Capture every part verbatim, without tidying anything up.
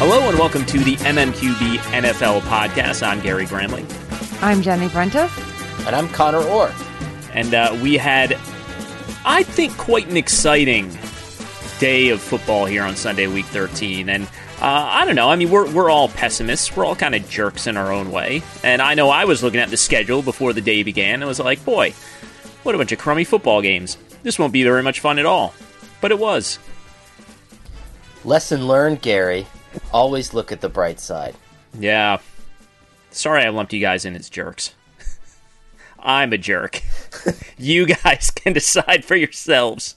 Hello and welcome to the M M Q B N F L podcast. I'm Gary Gramling. I'm Jenny Brentis. And I'm Connor Orr. And uh, we had, I think, quite an exciting day of football here on Sunday, Week thirteen. And uh, I don't know, I mean, we're, we're all pessimists. We're all kind of jerks in our own way. And I know I was looking at the schedule before the day began and was like, boy, what a bunch of crummy football games. This won't be very much fun at all. But it was. Lesson learned, Gary. Always look at the bright side. Yeah. Sorry I lumped you guys in as jerks. I'm a jerk. You guys can decide for yourselves.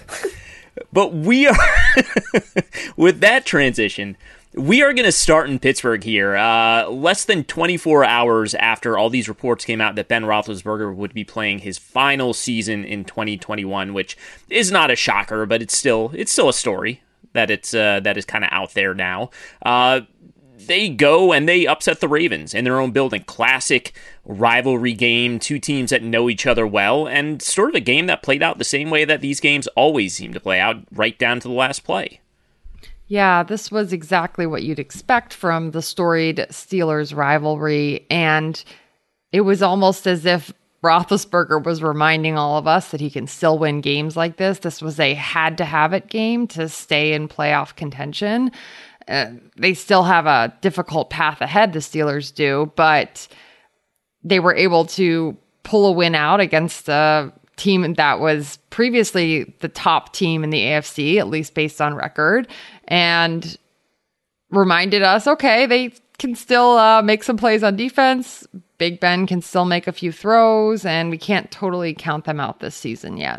But we are, with that transition, we are going to start in Pittsburgh here. Uh, less than twenty-four hours after all these reports came out that Ben Roethlisberger would be playing his final season in twenty twenty-one, which is not a shocker, but it's still it's still a story that it's uh, that is kind of out there now. Uh, they go and they upset the Ravens in their own building. Classic rivalry game, two teams that know each other well, and sort of a game that played out the same way that these games always seem to play out, right down to the last play. Yeah, this was exactly what you'd expect from the storied Steelers rivalry, and it was almost as if Roethlisberger was reminding all of us that he can still win games like this. This was a had-to-have-it game to stay in playoff contention. Uh, they still have a difficult path ahead, the Steelers do, but they were able to pull a win out against a team that was previously the top team in the A F C, at least based on record, and reminded us, okay, they can still uh, make some plays on defense. Big Ben can still make a few throws, and we can't totally count them out this season yet.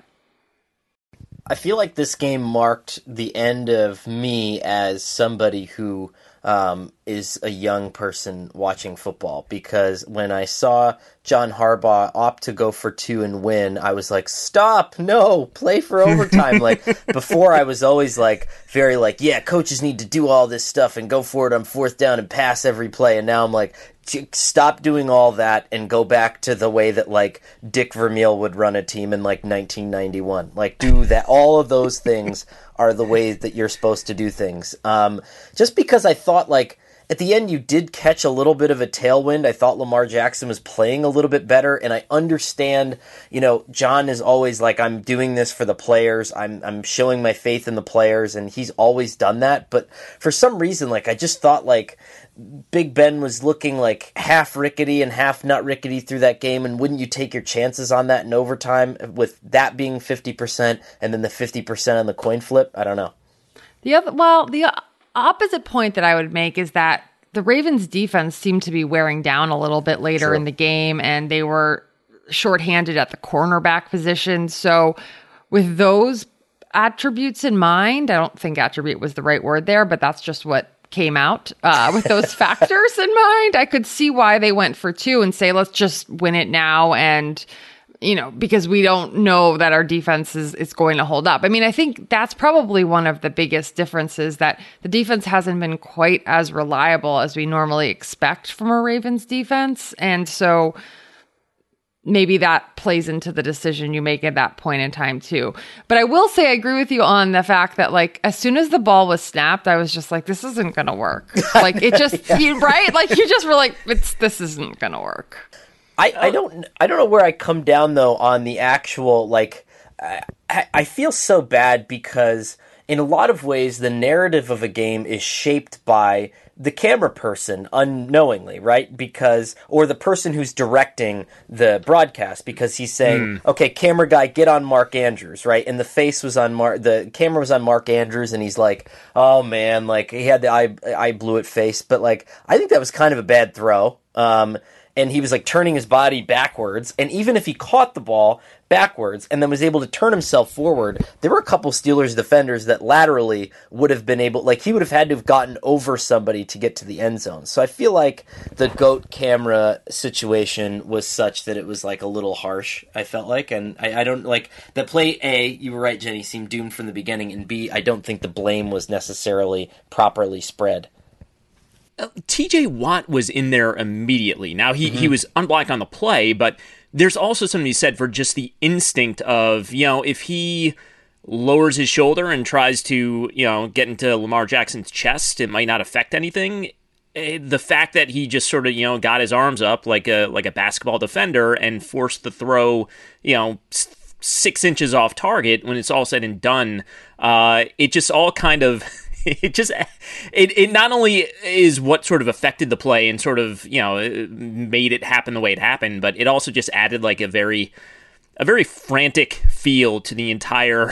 I feel like this game marked the end of me as somebody who um, is a young person watching football, because when I saw John Harbaugh opt to go for two and win, I was like, stop, no, play for overtime. Like, before I was always like, very like, yeah, coaches need to do all this stuff and go for it on fourth down and pass every play. And now I'm like, stop doing all that and go back to the way that like Dick Vermeil would run a team in like nineteen ninety-one. Like, do that. All of those things are the ways that you're supposed to do things. Um, just because I thought like at the end you did catch a little bit of a tailwind. I thought Lamar Jackson was playing a little bit better, and I understand, you know, John is always like, I'm doing this for the players. I'm I'm showing my faith in the players, and he's always done that. But for some reason, like, I just thought like Big Ben was looking like half rickety and half not rickety through that game, and wouldn't you take your chances on that in overtime with that being fifty percent and then the fifty percent on the coin flip? I don't know. The other, well, the opposite point that I would make is that the Ravens defense seemed to be wearing down a little bit later True. in the game, and they were shorthanded at the cornerback position. So with those attributes in mind, I don't think attribute was the right word there, but that's just what came out uh, with those factors in mind. I could see why they went for two and say, let's just win it now. And, you know, because we don't know that our defense is, is going to hold up. I mean, I think that's probably one of the biggest differences, that the defense hasn't been quite as reliable as we normally expect from a Ravens defense. And so maybe that plays into the decision you make at that point in time too. But I will say I agree with you on the fact that, like, as soon as the ball was snapped, I was just like, this isn't going to work. Like, it just, yeah. you, right? Like, you just were like, it's, this isn't going to work. I, I don't I don't know where I come down though on the actual, like, I, I feel so bad because in a lot of ways the narrative of a game is shaped by the camera person unknowingly, right? Because, or the person who's directing the broadcast, because he's saying, mm. okay, camera guy, get on Mark Andrews, right? And the face was on Mark, the camera was on Mark Andrews, and he's like, oh man, like, he had the eye, eye blew it face. But like, I think that was kind of a bad throw. Um, and he was like turning his body backwards. And even if he caught the ball backwards and then was able to turn himself forward, there were a couple Steelers defenders that laterally would have been able, like, he would have had to have gotten over somebody to get to the end zone. So I feel like the GOAT camera situation was such that it was like a little harsh, I felt like. And I, I don't like the play. A, you were right, Jenny, seemed doomed from the beginning. And B, I don't think the blame was necessarily properly spread. Uh, T J Watt was in there immediately. Now, he, mm-hmm. he was unblocked on the play, but there's also something to be said for just the instinct of, you know, if he lowers his shoulder and tries to, you know, get into Lamar Jackson's chest, it might not affect anything. The fact that he just sort of, you know, got his arms up like a like a basketball defender and forced the throw, you know, six inches off target when it's all said and done, uh, it just all kind of, it just, it, it not only is what sort of affected the play and sort of, you know, made it happen the way it happened, but it also just added like a very, a very frantic feel to the entire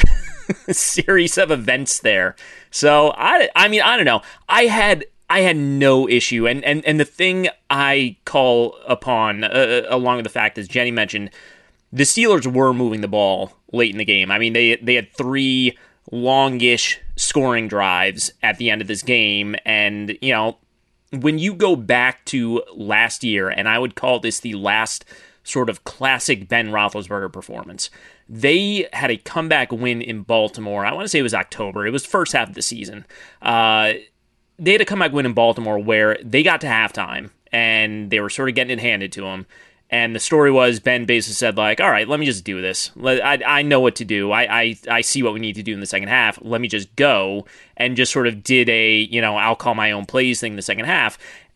series of events there. So, I, I mean, I don't know. I had... I had no issue, and, and, and the thing I call upon, uh, along with the fact, as Jenny mentioned, the Steelers were moving the ball late in the game. I mean, they they had three longish scoring drives at the end of this game, and, you know, when you go back to last year, and I would call this the last sort of classic Ben Roethlisberger performance, they had a comeback win in Baltimore. I want to say it was October. It was the first half of the season. Uh... They had a comeback win in Baltimore where they got to halftime and they were sort of getting it handed to them. And the story was Ben basically said, like, all right, let me just do this. I, I know what to do. I, I, I see what we need to do in the second half. Let me just go. And just sort of did a, you know, I'll call my own plays thing in the second half.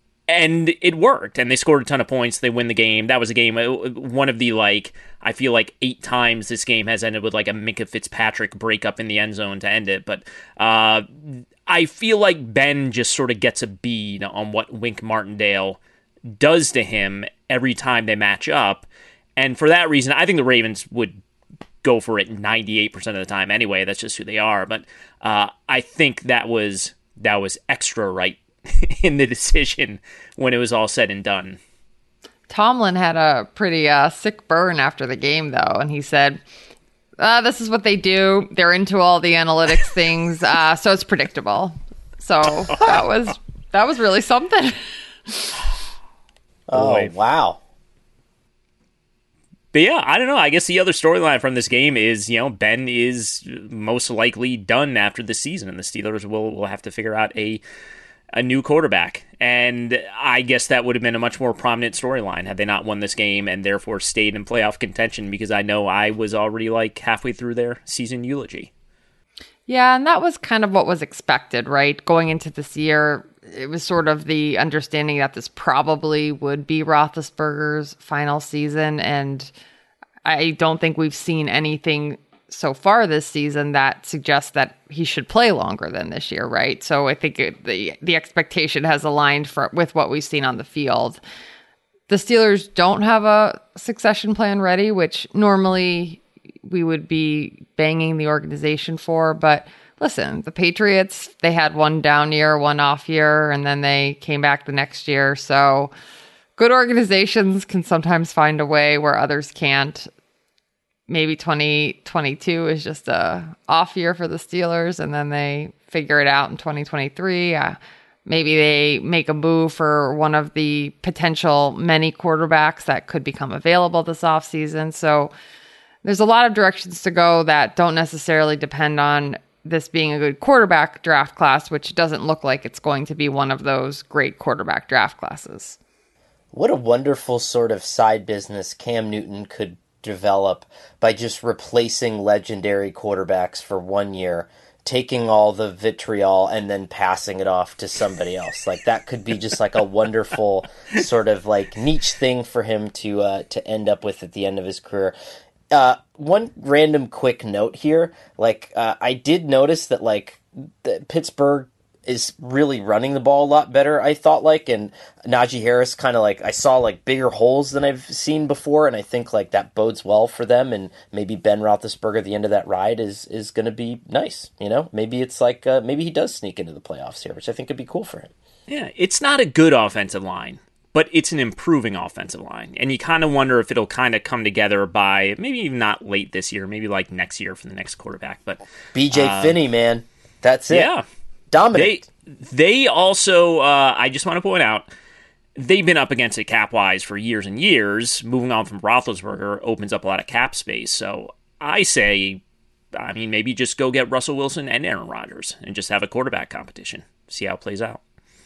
And it worked. And they scored a ton of points. They win the game. That was a game, one of the, like, I feel like eight times this game has ended with, like, a Minkah Fitzpatrick breakup in the end zone to end it. But, uh... I feel like Ben just sort of gets a bead on what Wink Martindale does to him every time they match up. And for that reason, I think the Ravens would go for it ninety-eight percent of the time anyway. That's just who they are. But uh, I think that was that was extra right in the decision when it was all said and done. Tomlin had a pretty uh, sick burn after the game, though, and he said, Uh, this is what they do. They're into all the analytics things, uh, so it's predictable. So that was that was really something. Oh, Boy. Wow. But yeah, I don't know. I guess the other storyline from this game is, you know, Ben is most likely done after the season, and the Steelers will, will have to figure out a a new quarterback. And I guess that would have been a much more prominent storyline had they not won this game and therefore stayed in playoff contention, because I know I was already like halfway through their season eulogy. Yeah, and that was kind of what was expected, right? Going into this year, it was sort of the understanding that this probably would be Roethlisberger's final season, and I don't think we've seen anything so far this season that suggests that he should play longer than this year, right? So I think it, the the expectation has aligned for with what we've seen on the field. The Steelers don't have a succession plan ready, which normally we would be banging the organization for. But listen, the Patriots, they had one down year, one off year, and then they came back the next year. So good organizations can sometimes find a way where others can't. Maybe twenty twenty-two is just a off year for the Steelers, and then they figure it out in twenty twenty-three. Uh, maybe they make a move for one of the potential many quarterbacks that could become available this offseason. So there's a lot of directions to go that don't necessarily depend on this being a good quarterback draft class, which doesn't look like it's going to be one of those great quarterback draft classes. What a wonderful sort of side business Cam Newton could develop by just replacing legendary quarterbacks for one year, taking all the vitriol and then passing it off to somebody else. Like that could be just like a wonderful sort of like niche thing for him to uh, to end up with at the end of his career. Uh, one random quick note here, like uh, I did notice that like the Pittsburgh is really running the ball a lot better, I thought, like, and Najee Harris kind of like, I saw like bigger holes than I've seen before, and I think like that bodes well for them, and maybe Ben Roethlisberger at the end of that ride is is going to be nice, you know? Maybe it's like, uh, maybe he does sneak into the playoffs here, which I think would be cool for him. Yeah, it's not a good offensive line, but it's an improving offensive line, and you kind of wonder if it'll kind of come together by maybe even not late this year, maybe like next year for the next quarterback. But B J uh, Finney, man, that's it. Yeah. Dominant. They, they also, uh, I just want to point out, they've been up against it cap-wise for years and years. Moving on from Roethlisberger opens up a lot of cap space. So I say, I mean, maybe just go get Russell Wilson and Aaron Rodgers and just have a quarterback competition. See how it plays out.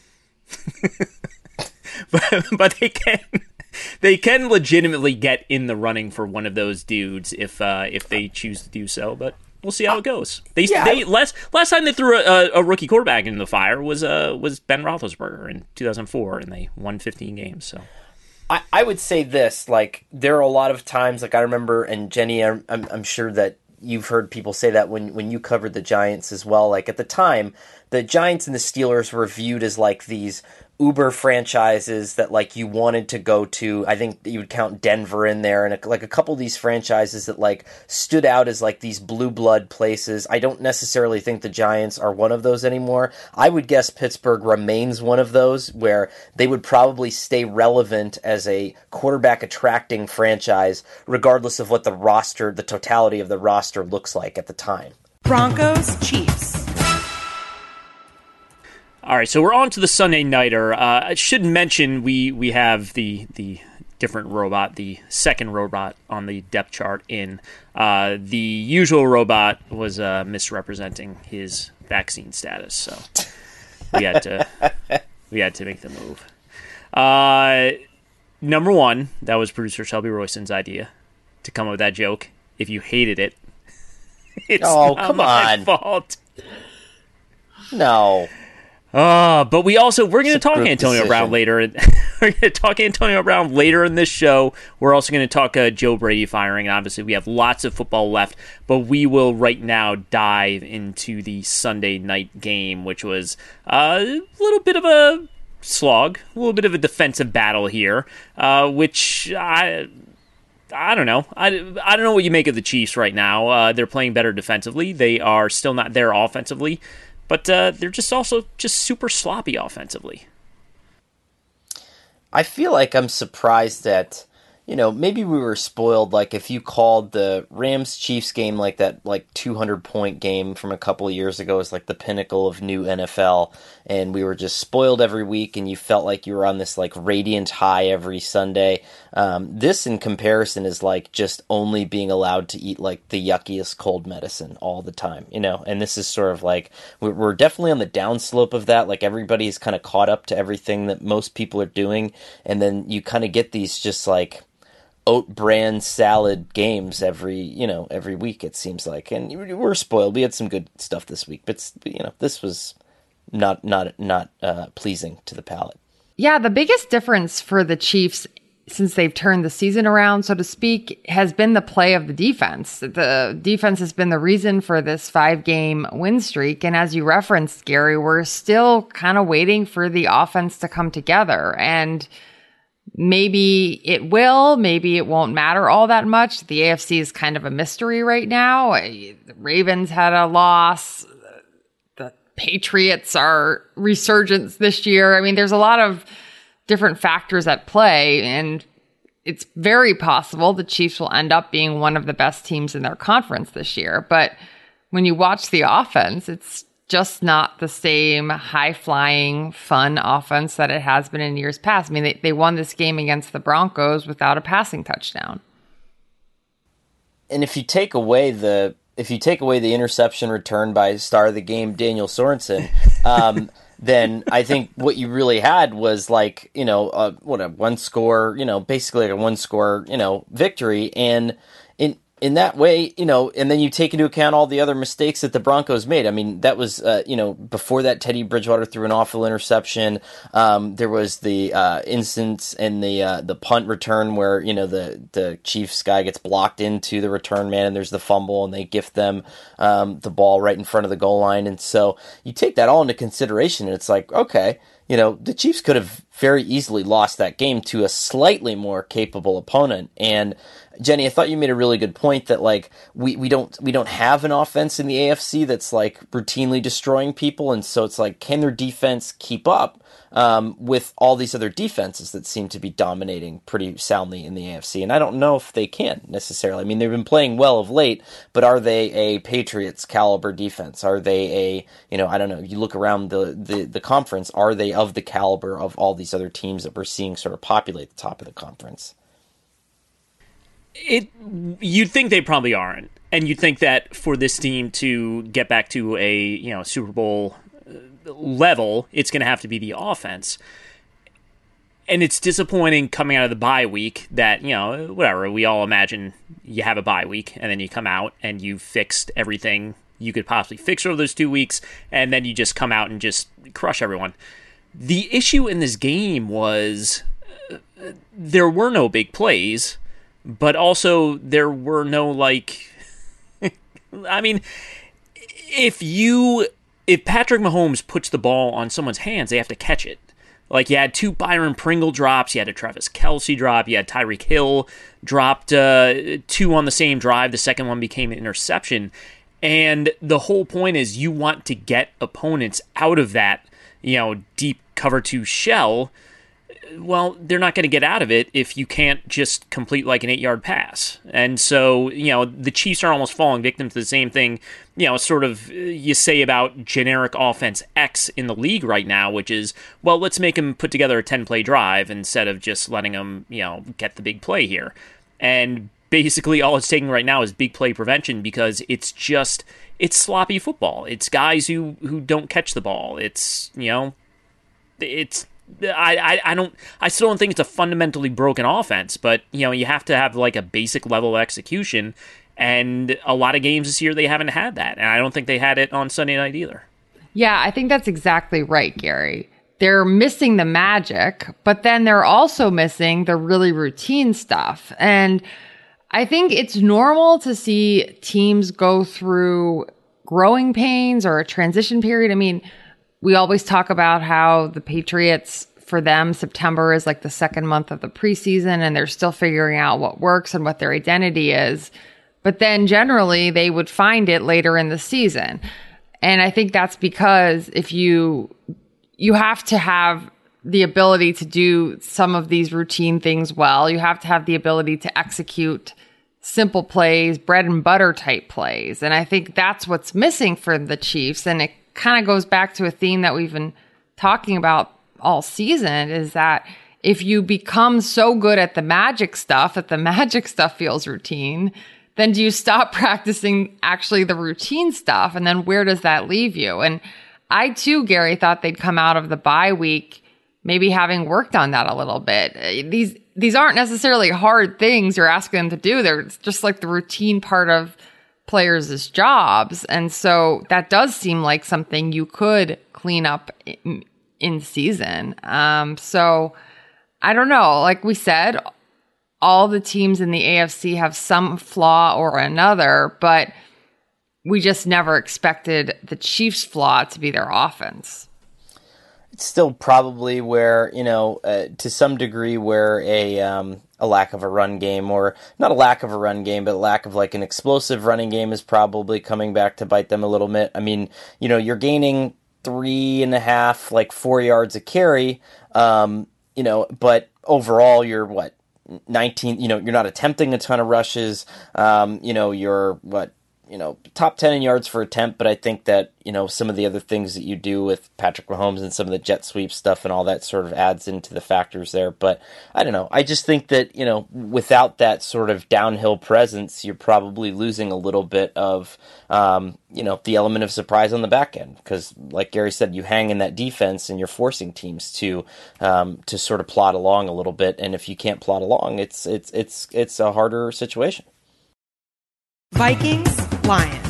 but, but they can they can legitimately get in the running for one of those dudes if uh, if they choose to do so. But we'll see how it goes. They Yeah, they I- last last time they threw a, a rookie quarterback into the fire was uh was Ben Roethlisberger in two thousand four, and they won fifteen games. So I, I would say this, like, there are a lot of times, like, I remember, and Jenny, I'm, I'm, I'm sure that you've heard people say that when, when you covered the Giants as well. Like, at the time, the Giants and the Steelers were viewed as, like, these uber franchises that, like, you wanted to go to. I think you would count Denver in there, and, a, like, a couple of these franchises that, like, stood out as, like, these blue blood places. I don't necessarily think the Giants are one of those anymore. I would guess Pittsburgh remains one of those, where they would probably stay relevant as a quarterback-attracting franchise, regardless of what the roster, the totality of the roster looks like at the time. Broncos, Chiefs. all right, so we're on to the Sunday Nighter. Uh, I should mention we we have the the different robot, the second robot on the depth chart in. Uh, the usual robot was uh, misrepresenting his vaccine status, so we had to we had to make the move. Uh, number one, that was producer Shelby Royston's idea to come up with that joke. If you hated it, it's Oh, not come my on. fault. No. Uh, but we also we're going to It's a talk group Antonio Brown decision. later. We're going to talk Antonio Brown later in this show. We're also going to talk uh, Joe Brady firing. Obviously, we have lots of football left, but we will right now dive into the Sunday night game, which was uh, a little bit of a slog, a little bit of a defensive battle here, uh, which I. I don't know. I, I don't know what you make of the Chiefs right now. Uh, they're playing better defensively. They are still not there offensively, but uh, they're just also just super sloppy offensively. I feel like I'm surprised that, you know, maybe we were spoiled. Like, if you called the Rams-Chiefs game like that, like, two hundred point game from a couple of years ago is like the pinnacle of new N F L, and we were just spoiled every week, and you felt like you were on this, like, radiant high every Sunday. Um, this, in comparison, is like just only being allowed to eat, like, the yuckiest cold medicine all the time, you know? And this is sort of like, we're, we're definitely on the downslope of that. Like, everybody's kind of caught up to everything that most people are doing, and then you kind of get these just, like, oat bran salad games every, you know, every week, it seems like. And we're spoiled. We had some good stuff this week, but, you know, this was not not not uh, pleasing to the palate. Yeah, the biggest difference for the Chiefs since they've turned the season around, so to speak, has been the play of the defense. The defense has been the reason for this five-game win streak. And as you referenced, Gary, we're still kind of waiting for the offense to come together. And maybe it will, maybe it won't matter all that much. The A F C is kind of a mystery right now. The Ravens had a loss. The Patriots are resurgence this year. I mean, there's a lot of different factors at play, and it's very possible the Chiefs will end up being one of the best teams in their conference this year. But when you watch the offense, it's just not the same high-flying, fun offense that it has been in years past. I mean, they, they won this game against the Broncos without a passing touchdown. And if you take away the if you take away the interception return by star of the game Daniel Sorensen, um, then I think what you really had was like, you know, uh, what a one score, you know, basically like a one score, you know, victory. And in in that way, you know, and then you take into account all the other mistakes that the Broncos made. I mean, that was, uh, you know, before that, Teddy Bridgewater threw an awful interception. Um, there was the uh, instance in the uh, the punt return where, you know, the, the Chiefs guy gets blocked into the return man, and there's the fumble, and they gift them um, the ball right in front of the goal line. And so you take that all into consideration, and it's like, okay, you know, the Chiefs could have very easily lost that game to a slightly more capable opponent. And Jenny, I thought you made a really good point that like we, we don't we don't have an offense in the A F C that's like routinely destroying people, and so it's like, can their defense keep up um, with all these other defenses that seem to be dominating pretty soundly in the A F C? And I don't know if they can necessarily. I mean, they've been playing well of late, but are they a Patriots caliber defense? Are they a, you know, I don't know, you look around the, the, the conference, are they of the caliber of all these other teams that we're seeing sort of populate the top of the conference? It you'd think they probably aren't, and you'd think that for this team to get back to a you know Super Bowl level, it's going to have to be the offense. and it's disappointing coming out of the bye week that, you know, whatever, we all imagine you have a bye week, and then you come out and you fixed everything you could possibly fix over those two weeks, and then you just come out and just crush everyone. The issue in this game was uh, there were no big plays, but also there were no, like, I mean, if you, if Patrick Mahomes puts the ball on someone's hands, they have to catch it. Like, you had two Byron Pringle drops, you had a Travis Kelce drop, you had Tyreek Hill dropped uh, two on the same drive, the second one became an interception. And the whole point is you want to get opponents out of that, you know, deep cover two shell. Well, they're not going to get out of it if you can't just complete like an eight-yard pass. And so, you know, the Chiefs are almost falling victim to the same thing, you know, sort of you say about generic offense X in the league right now, which is, well, let's make them put together a ten-play drive instead of just letting them, you know, get the big play here. And basically all it's taking right now is big play prevention because it's just, it's sloppy football. It's guys who, who don't catch the ball. It's, you know, it's, I, I, I don't, I still don't think it's a fundamentally broken offense, but, you know, you have to have like a basic level of execution, and a lot of games this year they haven't had that, and I don't think they had it on Sunday night either. Yeah, I think that's exactly right, Gary. They're missing the magic, but then they're also missing the really routine stuff. And I think it's normal to see teams go through growing pains or a transition period. I mean, we always talk about how the Patriots, for them, September is like the second month of the preseason, and they're still figuring out what works and what their identity is. But then generally they would find it later in the season. And I think that's because if you, you have to have the ability to do some of these routine things well. You have to have the ability to execute simple plays, bread and butter type plays. And I think that's what's missing for the Chiefs. And it kind of goes back to a theme that we've been talking about all season, is that if you become so good at the magic stuff, that the magic stuff feels routine, then do you stop practicing actually the routine stuff? And then where does that leave you? And I too, Gary, thought they'd come out of the bye week maybe having worked on that a little bit. These these aren't necessarily hard things you're asking them to do. They're just like the routine part of players' jobs. And so that does seem like something you could clean up in, in season. Um, so I don't know. Like we said, all the teams in the A F C have some flaw or another, but we just never expected the Chiefs' flaw to be their offense. It's still probably where, you know, uh, to some degree where a um, a lack of a run game, or not a lack of a run game, but a lack of like an explosive running game is probably coming back to bite them a little bit. I mean, you know, you're gaining three and a half, like four yards a carry, um, you know, but overall you're what, nineteen, you know, you're not attempting a ton of rushes, um, you know, you're what, you know, top ten in yards for attempt, but I think that, you know, some of the other things that you do with Patrick Mahomes and some of the jet sweep stuff and all that sort of adds into the factors there. But I don't know. I just think that, you know, without that sort of downhill presence, you're probably losing a little bit of, um, you know, the element of surprise on the back end. Because like Gary said, you hang in that defense and you're forcing teams to, um, to sort of plod along a little bit. And if you can't plod along, it's, it's, it's, it's a harder situation. Vikings, Lions.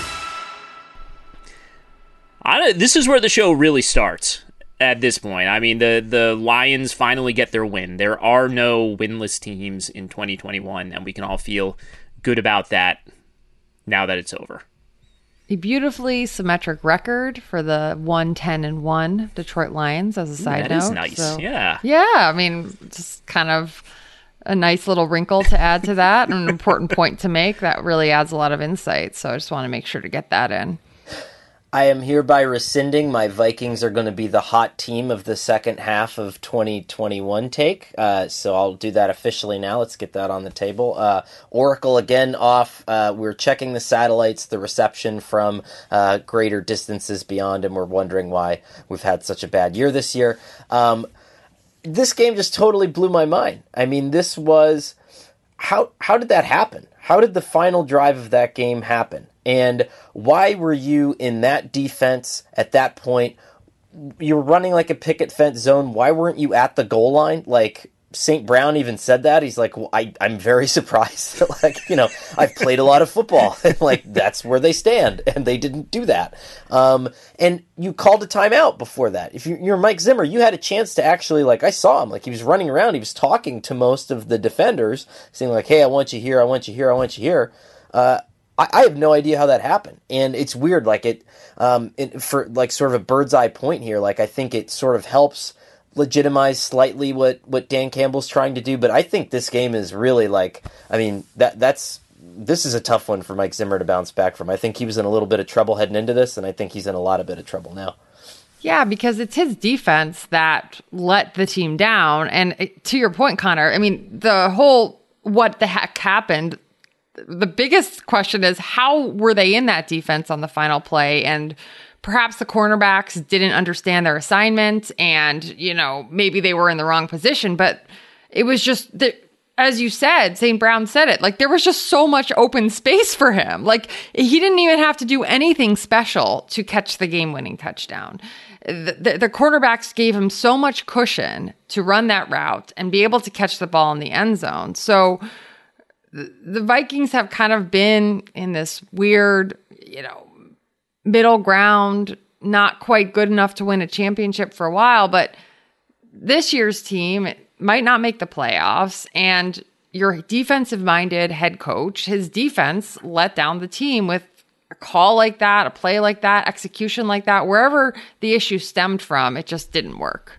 I, this is where the show really starts at this point. I mean, the, the Lions finally get their win. There are no winless teams in twenty twenty-one, and we can all feel good about that now that it's over. A beautifully symmetric record for the one ten and one Detroit Lions, as a side Ooh, that note. That is nice, so, yeah. Yeah, I mean, just kind of a nice little wrinkle to add to that, and an important point to make that really adds a lot of insight. So I just want to make sure to get that in. I am hereby rescinding my Vikings are going to be the hot team of the second half of twenty twenty-one take. Uh, so I'll do that officially now. Let's get that on the table. Uh, Oracle again off. Uh, we're checking the satellites, the reception from uh, greater distances beyond, and we're wondering why we've had such a bad year this year. Um, this game just totally blew my mind. I mean, this was... How, how did that happen? How did the final drive of that game happen? And why were you in that defense at that point? you were running like a picket fence zone. Why weren't you at the goal line? Like, Saint Brown even said that. He's like, well, I, I'm very surprised. Like, you know, I've played a lot of football. And, like, that's where they stand. And they didn't do that. Um, and you called a timeout before that. If you, you're Mike Zimmer, you had a chance to actually, like, I saw him. Like, he was running around. He was talking to most of the defenders, saying, like, hey, I want you here. I want you here. I want you here. Uh, I, I have no idea how that happened. And it's weird. Like, it, um, it, for, like, sort of a bird's eye point here, like, I think it sort of helps legitimize slightly what, what Dan Campbell's trying to do, but I think this game is really like, I mean, that that's this is a tough one for Mike Zimmer to bounce back from. I think he was in a little bit of trouble heading into this, and I think he's in a lot of bit of trouble now. Yeah, because it's his defense that let the team down. And it, to your point, Connor, I mean, the whole what the heck happened, the biggest question is how were they in that defense on the final play? And perhaps the cornerbacks didn't understand their assignment and, you know, maybe they were in the wrong position, but it was just that, as you said, Saint Brown said it, like there was just so much open space for him. Like he didn't even have to do anything special to catch the game-winning touchdown. The, the, the quarterbacks gave him so much cushion to run that route and be able to catch the ball in the end zone. So the, the Vikings have kind of been in this weird, you know, middle ground, not quite good enough to win a championship for a while, but this year's team might not make the playoffs, and your defensive-minded head coach, his defense let down the team with a call like that, a play like that, execution like that. Wherever the issue stemmed from, it just didn't work.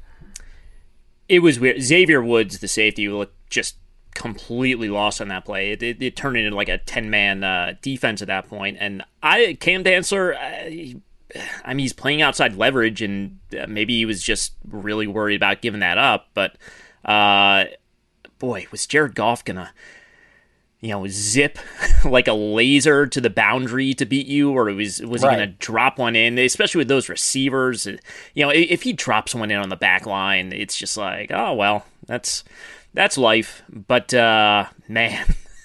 It was weird. Xavier Woods, the safety, looked just completely lost on that play. It, it, it turned into like a ten-man uh, defense at that point. And I, Cam Dantzler, I, I mean, he's playing outside leverage, and maybe he was just really worried about giving that up. But uh, boy, was Jared Goff gonna, you know, zip like a laser to the boundary to beat you, or was was right. he gonna drop one in? Especially with those receivers, you know, if he drops one in on the back line, it's just like, oh well, that's. That's life, but uh, man,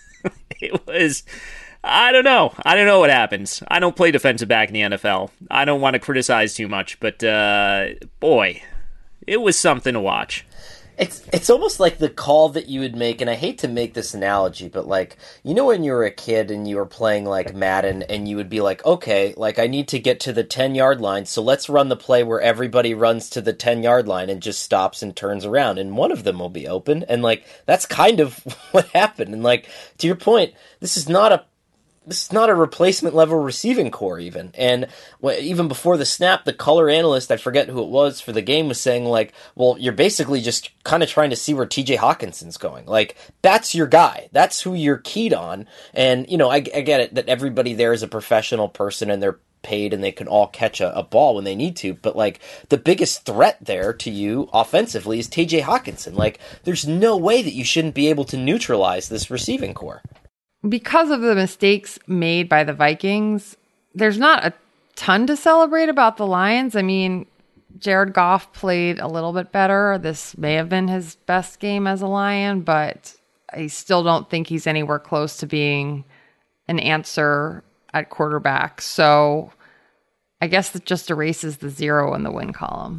it was, I don't know. I don't know what happens. I don't play defensive back in the N F L. I don't want to criticize too much, but uh, boy, it was something to watch. It's it's almost like the call that you would make, and I hate to make this analogy, but like, you know when you were a kid and you were playing like Madden and you would be like, okay, like I need to get to the ten-yard line, so let's run the play where everybody runs to the ten-yard line and just stops and turns around, and one of them will be open, and like, that's kind of what happened. And like, to your point, this is not a This is not a replacement level receiving core even. And even before the snap, the color analyst, I forget who it was for the game, was saying like, well, you're basically just kind of trying to see where T J Hawkinson's going. Like, that's your guy. That's who you're keyed on. And, you know, I, I get it that everybody there is a professional person and they're paid and they can all catch a, a ball when they need to. But like, the biggest threat there to you offensively is T J Hawkinson. Like, there's no way that you shouldn't be able to neutralize this receiving core. Because of the mistakes made by the Vikings, there's not a ton to celebrate about the Lions. I mean, Jared Goff played a little bit better. This may have been his best game as a Lion, but I still don't think he's anywhere close to being an answer at quarterback. So I guess it just erases the zero in the win column.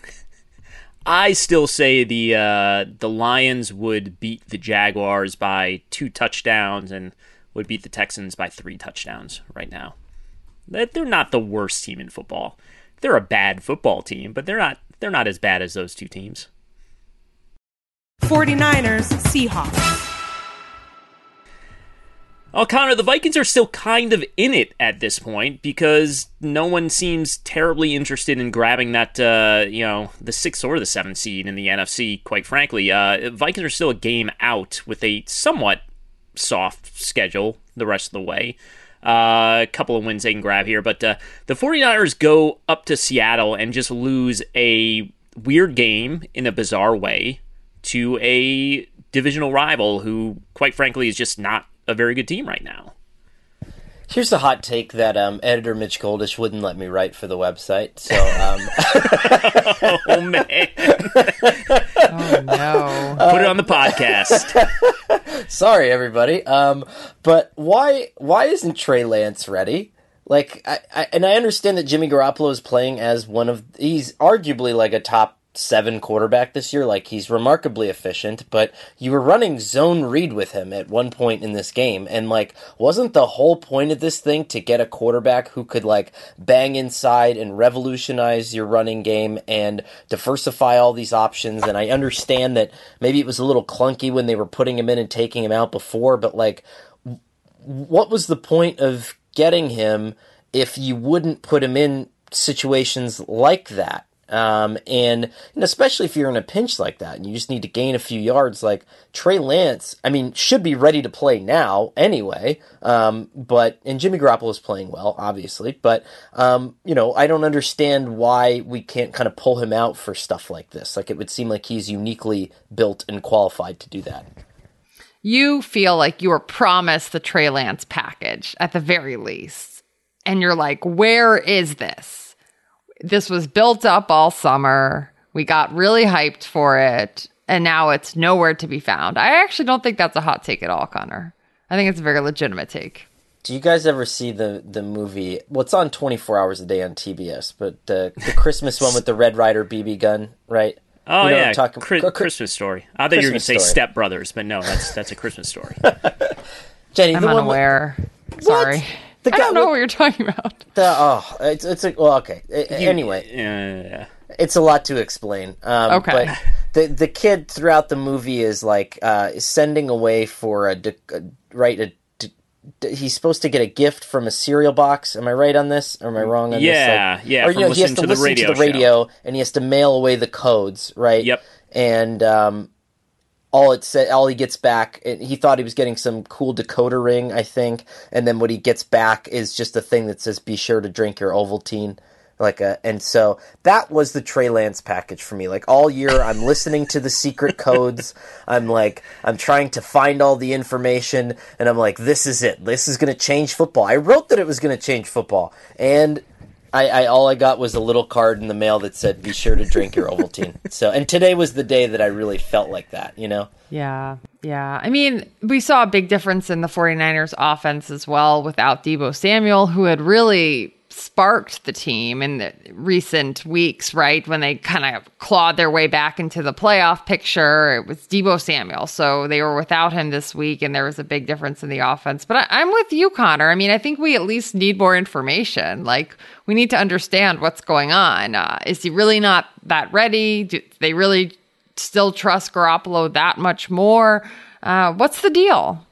I still say the uh, the Lions would beat the Jaguars by two touchdowns and would beat the Texans by three touchdowns right now. They're not the worst team in football. They're a bad football team, but they're not they're not as bad as those two teams. forty-niners, Seahawks. Oh, Connor, the Vikings are still kind of in it at this point because no one seems terribly interested in grabbing that, uh, you know, the sixth or the seventh seed in the N F C, quite frankly. Uh, Vikings are still a game out with a somewhat soft schedule the rest of the way. Uh, a couple of wins they can grab here, but uh, the forty-niners go up to Seattle and just lose a weird game in a bizarre way to a divisional rival who, quite frankly, is just not a very good team right now. Here's a hot take that um, editor Mitch Goldish wouldn't let me write for the website. So, um... oh man! Oh no! Put it on the podcast. Sorry, everybody. Um, but why why isn't Trey Lance ready? Like, I, I, and I understand that Jimmy Garoppolo is playing as one of, he's arguably like a top seven quarterback this year. Like, he's remarkably efficient, but you were running zone read with him at one point in this game. And like, wasn't the whole point of this thing to get a quarterback who could like bang inside and revolutionize your running game and diversify all these options? And I understand that maybe it was a little clunky when they were putting him in and taking him out before, but like, what was the point of getting him if you wouldn't put him in situations like that? Um, and, and especially if you're in a pinch like that and you just need to gain a few yards, like Trey Lance, I mean, should be ready to play now anyway. Um, but, and Jimmy Garoppolo is playing well, obviously, but, um, you know, I don't understand why we can't kind of pull him out for stuff like this. Like, it would seem like he's uniquely built and qualified to do that. You feel like you were promised the Trey Lance package at the very least. And you're like, where is this? This was built up all summer. We got really hyped for it. And now it's nowhere to be found. I actually don't think that's a hot take at all, Connor. I think it's a very legitimate take. Do you guys ever see the, the movie? Well, it's on twenty-four hours a day on T B S, but uh, the Christmas one with the Red Ryder B B gun, right? Oh, you know yeah, talking, Chri- Cri- Christmas Story. I thought you were going to say Story. Step Brothers, but no, that's that's a Christmas Story. Jenny, I'm the unaware. One, Sorry. The I guy don't know with, what you're talking about. the, oh, it's it's a, well, okay. A- You- anyway, yeah. it's a lot to explain. Um, Okay. But the the kid throughout the movie is like uh, sending away for a, de- a right a. de- de- He's supposed to get a gift from a cereal box. Am I right on this? Or am I wrong on Yeah, this? Like, yeah, Or, from you know, he has listening to to the listen radio to the radio, and he has to mail away the codes, right? Yep. And um, all it said, all he gets back, he thought he was getting some cool decoder ring, I think, and then what he gets back is just a thing that says, "Be sure to drink your Ovaltine." Like a, and so that was the Trey Lance package for me. Like, all year, I'm listening to the secret codes. I'm like, I'm trying to find all the information, and I'm like, this is it. This is going to change football. I wrote that it was going to change football, and I, I all I got was a little card in the mail that said, "Be sure to drink your Ovaltine." So, and today was the day that I really felt like that, you know? Yeah, yeah. I mean, we saw a big difference in the 49ers offense as well without Deebo Samuel, who had really sparked the team in the recent weeks, right? When they kind of clawed their way back into the playoff picture, it was Deebo Samuel. So they were without him this week, and there was a big difference in the offense. But I, I'm with you, Connor. I mean, I think we at least need more information. Like, we need to understand what's going on. Uh, is he really not that ready? Do they really still trust Garoppolo that much more? Uh, what's the deal?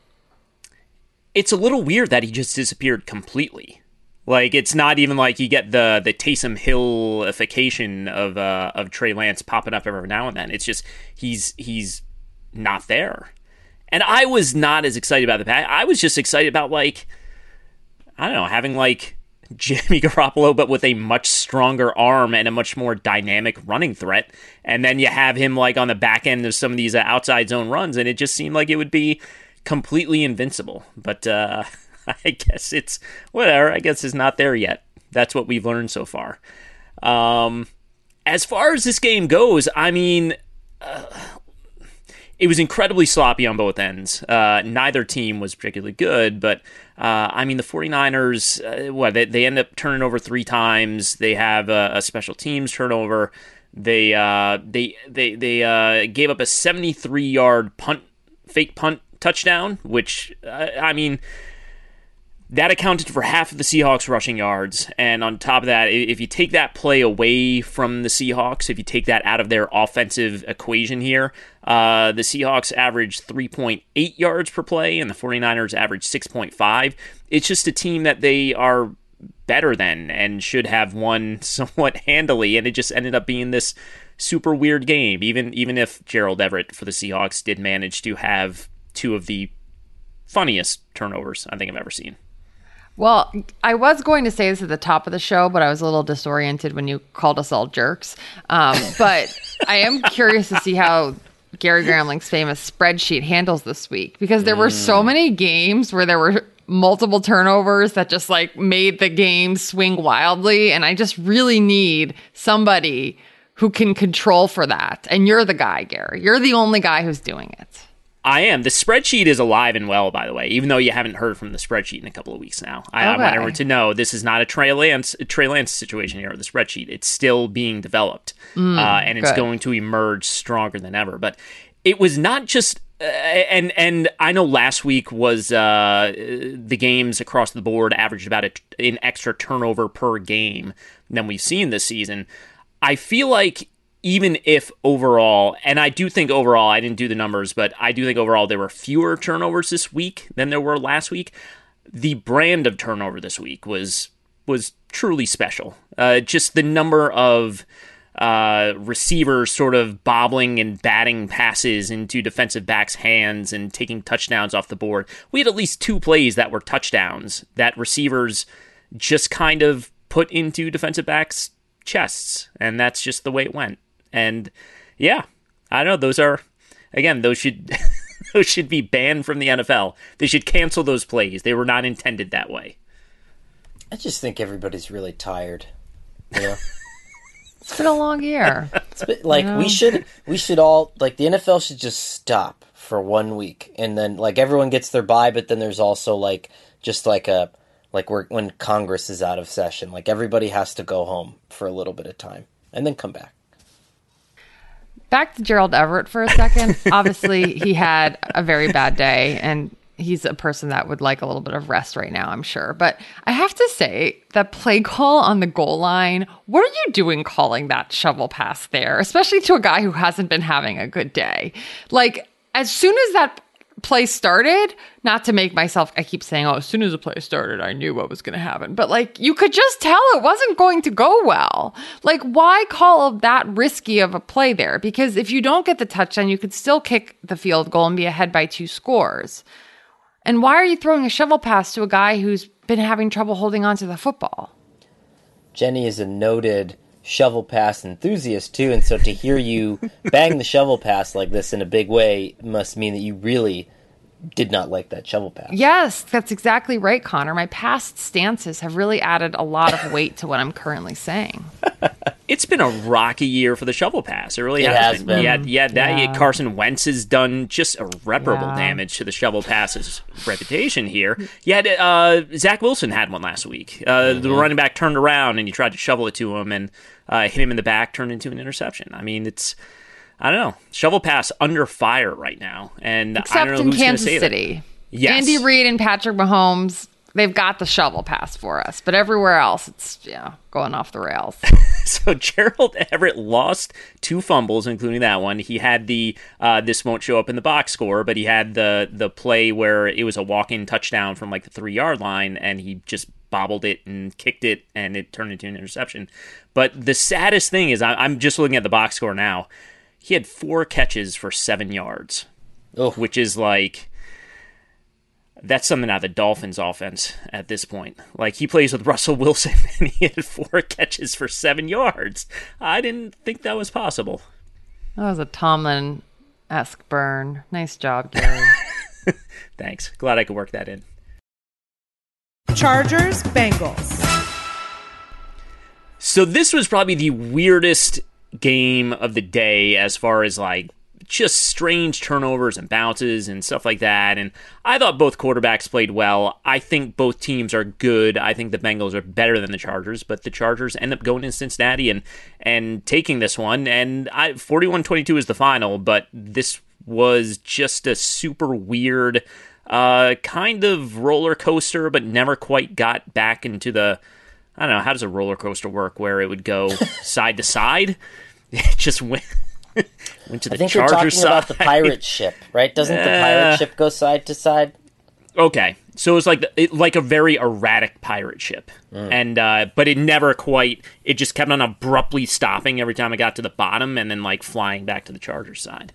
It's a little weird that he just disappeared completely. Like, it's not even like you get the the Taysom Hill-ification of uh, of Trey Lance popping up every now and then. It's just he's he's not there. And I was not as excited about the pack. I was just excited about, like, I don't know, having like Jimmy Garoppolo, but with a much stronger arm and a much more dynamic running threat. And then you have him like on the back end of some of these uh, outside zone runs, and it just seemed like it would be completely invincible. But uh, I guess it's whatever. I guess it's not there yet. That's what we've learned so far. Um, as far as this game goes, I mean, uh, it was incredibly sloppy on both ends. Uh, neither team was particularly good, but uh, I mean, the 49ers, uh, what, they, they end up turning over three times. They have a, a special teams turnover. They uh, they they they uh, gave up a seventy-three yard punt, fake punt touchdown, which uh, I mean, that accounted for half of the Seahawks rushing yards. And on top of that, if you take that play away from the Seahawks, if you take that out of their offensive equation here, uh, the Seahawks averaged three point eight yards per play and the 49ers averaged six point five. It's just a team that they are better than and should have won somewhat handily. And it just ended up being this super weird game, even, even if Gerald Everett for the Seahawks did manage to have two of the funniest turnovers I think I've ever seen. Well, I was going to say this at the top of the show, but I was a little disoriented when you called us all jerks. Um, but I am curious to see how Gary Gramling's famous spreadsheet handles this week, because there were so many games where there were multiple turnovers that just like made the game swing wildly. And I just really need somebody who can control for that. And you're the guy, Gary. You're the only guy who's doing it. I am. The spreadsheet is alive and well, by the way, even though you haven't heard from the spreadsheet in a couple of weeks now. I, I Okay. want everyone to know this is not a Trey Lance, a Trey Lance situation here with the spreadsheet. It's still being developed, uh, and it's good. going to emerge stronger than ever. But it was not just... Uh, and and I know last week was uh, the games across the board averaged about a, an extra turnover per game than we've seen this season. I feel like even if overall, and I do think overall, I didn't do the numbers, but I do think overall there were fewer turnovers this week than there were last week. The brand of turnover this week was was truly special. Uh, just the number of uh, receivers sort of bobbling and batting passes into defensive backs' hands and taking touchdowns off the board. We had at least two plays that were touchdowns that receivers just kind of put into defensive backs' chests, and that's just the way it went. And yeah, I don't know. Those are, again, those should those should be banned from the N F L. They should cancel those plays. They were not intended that way. I just think everybody's really tired. You know? It's been a long year. It's been, like Yeah. we should we should all like the N F L should just stop for one week, and then like everyone gets their bye, but then there's also like just like a like we're, when Congress is out of session, like everybody has to go home for a little bit of time and then come back. Back to Gerald Everett for a second. Obviously, he had a very bad day, and he's a person that would like a little bit of rest right now, I'm sure. But I have to say, that play call on the goal line, what are you doing calling that shovel pass there, especially to a guy who hasn't been having a good day? Like, as soon as that play started, not to make myself, I keep saying, oh, as soon as the play started, I knew what was going to happen. But like, you could just tell it wasn't going to go well. Like, why call that risky of a play there? Because if you don't get the touchdown, you could still kick the field goal and be ahead by two scores. And why are you throwing a shovel pass to a guy who's been having trouble holding on to the football? Jenny is a noted shovel pass enthusiast too, and so to hear you bang the shovel pass like this in a big way must mean that you really did not like that shovel pass. Yes, that's exactly right, Connor. My past stances have really added a lot of weight to what I'm currently saying. It's been a rocky year for the shovel pass. It really It has, has been. been. Yeah, yeah, that Yeah. Carson Wentz has done just irreparable Yeah. damage to the shovel pass's reputation here. You had uh, Zach Wilson had one last week. Uh, Mm-hmm. The running back turned around and you tried to shovel it to him and uh, hit him in the back, turned into an interception. I mean, it's I don't know, shovel pass under fire right now, and I Except don't know in who's going to Kansas say City. that. Yes. Andy Reid and Patrick Mahomes, they've got the shovel pass for us. But everywhere else, it's yeah, going off the rails. So Gerald Everett lost two fumbles, including that one. He had the uh, this won't show up in the box score, but he had the the play where it was a walk-in touchdown from like the three yard line, and he just bobbled it and kicked it, and it turned into an interception. But the saddest thing is, I, I'm just looking at the box score now. He had four catches for seven yards, Oh. which is like. That's something out of the Dolphins offense at this point. Like, he plays with Russell Wilson, and he had four catches for seven yards. I didn't think that was possible. That was a Tomlin-esque burn. Nice job, Gary. Thanks. Glad I could work that in. Chargers, Bengals. So this was probably the weirdest game of the day as far as, like, just strange turnovers and bounces and stuff like that. And I thought both quarterbacks played well. I think both teams are good. I think the Bengals are better than the Chargers, but the Chargers end up going to Cincinnati and and taking this one. And I forty-one twenty-two is the final, but this was just a super weird uh, kind of roller coaster, but never quite got back into the, I don't know, how does a roller coaster work where it would go side to side? It just went... Went to the I think Charger you're talking side. about the pirate ship, right? Doesn't the pirate Uh, ship go side to side? Okay, so it was like the, it, like a very erratic pirate ship, and uh, but it never quite. It just kept on abruptly stopping every time it got to the bottom, and then like flying back to the Charger side.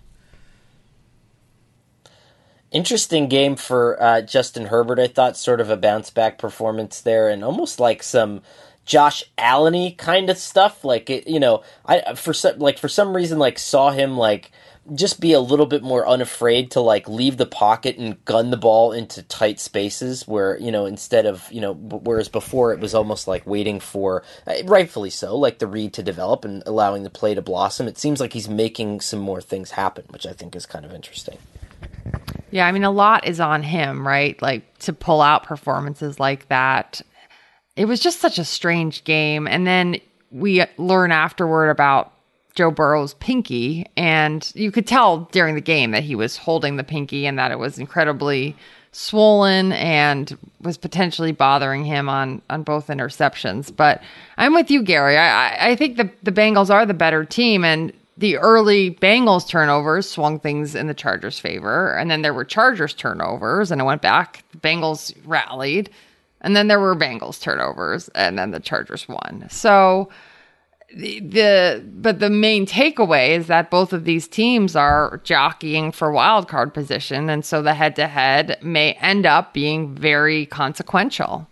Interesting game for uh, Justin Herbert. I thought sort of a bounce back performance there, and almost like some Josh Allen-y kind of stuff. Like it, you know, I for some like for some reason like saw him like just be a little bit more unafraid to like leave the pocket and gun the ball into tight spaces where, you know, instead of, you know, whereas before it was almost like waiting for, rightfully so, like the read to develop and allowing the play to blossom. It seems like he's making some more things happen, which I think is kind of interesting. Yeah, I mean, a lot is on him, right? Like, to pull out performances like that. It was just such a strange game. And then we learn afterward about Joe Burrow's pinky, and you could tell during the game that he was holding the pinky and that it was incredibly swollen and was potentially bothering him on, on both interceptions. But I'm with you, Gary. I, I think the, the Bengals are the better team, and the early Bengals turnovers swung things in the Chargers' favor. And then there were Chargers turnovers, and it went back. The Bengals rallied. And then there were Bengals turnovers, and then the Chargers won. So the, the but the main takeaway is that both of these teams are jockeying for wild card position, and so the head-to-head may end up being very consequential.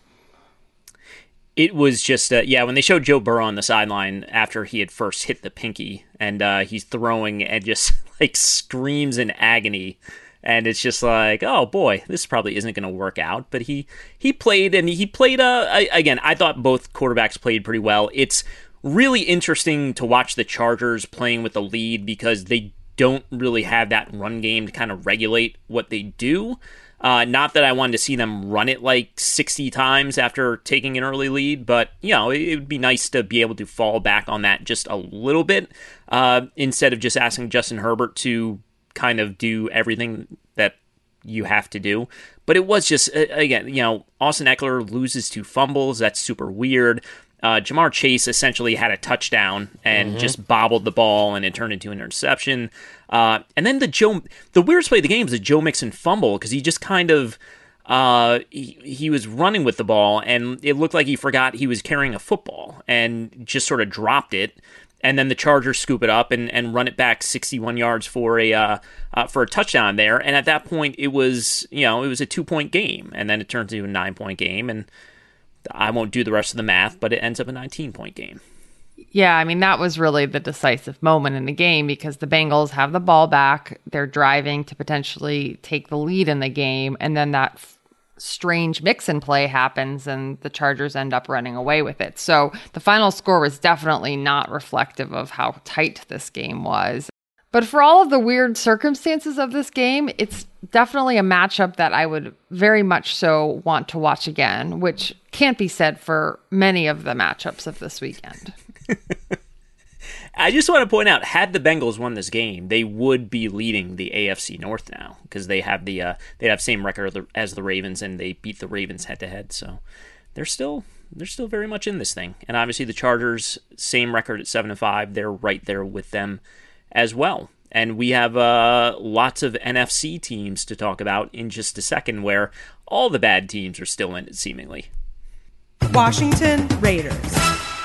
It was just, uh, yeah, when they showed Joe Burrow on the sideline after he had first hit the pinky, and uh, he's throwing and just like screams in agony, and it's just like, oh boy, this probably isn't going to work out. But he he played, and he played, uh, I, again, I thought both quarterbacks played pretty well. It's really interesting to watch the Chargers playing with the lead because they don't really have that run game to kind of regulate what they do. Uh, not that I wanted to see them run it like sixty times after taking an early lead, but, you know, it, it would be nice to be able to fall back on that just a little bit uh, instead of just asking Justin Herbert to kind of do everything that you have to do. But it was just, again, you know, Austin Eckler loses two fumbles. That's super weird. Uh, Jamar Chase essentially had a touchdown and mm-hmm. just bobbled the ball, and it turned into an interception. Uh, and then the Joe, the weirdest play of the game is the Joe Mixon fumble, because he just kind of, uh, he, he was running with the ball, and it looked like he forgot he was carrying a football and just sort of dropped it. And then the Chargers scoop it up and, and run it back sixty-one yards for a uh, uh, for a touchdown there. And at that point, it was, you know, it was a two point game, and then it turns into a nine point game. And I won't do the rest of the math, but it ends up a nineteen point game. Yeah, I mean, that was really the decisive moment in the game because the Bengals have the ball back. They're driving to potentially take the lead in the game. And then that f- strange mix-and play happens, and the Chargers end up running away with it. So the final score was definitely not reflective of how tight this game was. But for all of the weird circumstances of this game, it's definitely a matchup that I would very much so want to watch again, which can't be said for many of the matchups of this weekend. I just want to point out, had the Bengals won this game, they would be leading the A F C North now because they have the uh, they have same record as the Ravens, and they beat the Ravens head to head. So they're still they're still very much in this thing. And obviously the Chargers, same record at seven and five, they're right there with them as well. And we have uh, lots of N F C teams to talk about in just a second, where all the bad teams are still in it, seemingly. Washington Raiders.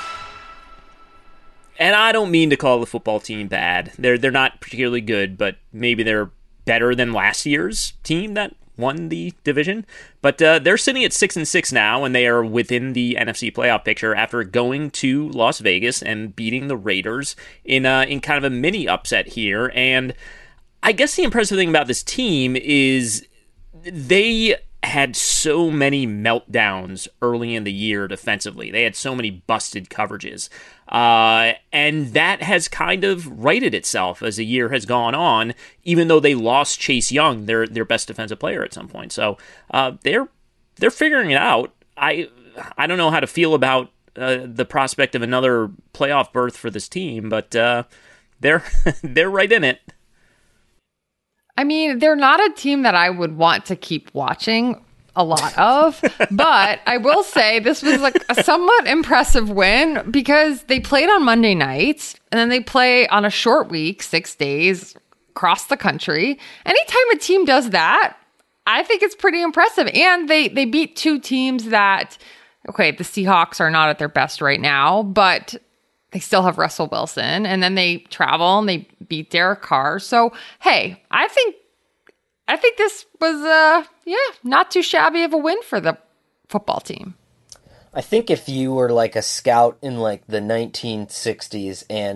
And I don't mean to call the football team bad. They're they're not particularly good, but maybe they're better than last year's team that won the division. But uh, they're sitting at six and six now, and they are within the N F C playoff picture after going to Las Vegas and beating the Raiders in uh, in kind of a mini upset here. And I guess the impressive thing about this team is they had so many meltdowns early in the year defensively. They had so many busted coverages. Uh, and that has kind of righted itself as the year has gone on, even though they lost Chase Young, their their best defensive player at some point. So uh, they're they're figuring it out. I I don't know how to feel about uh, the prospect of another playoff berth for this team, but uh, they're they're right in it. I mean, they're not a team that I would want to keep watching a lot of, but I will say this was like a somewhat impressive win because they played on Monday nights and then they play on a short week, six days across the country. Anytime a team does that, I think it's pretty impressive. And they, they beat two teams that, okay, the Seahawks are not at their best right now, but they still have Russell Wilson, and then they travel and they beat Derek Carr. So, hey, I think I think this was, uh, yeah, not too shabby of a win for the football team. I think if you were like a scout in like the nineteen sixties and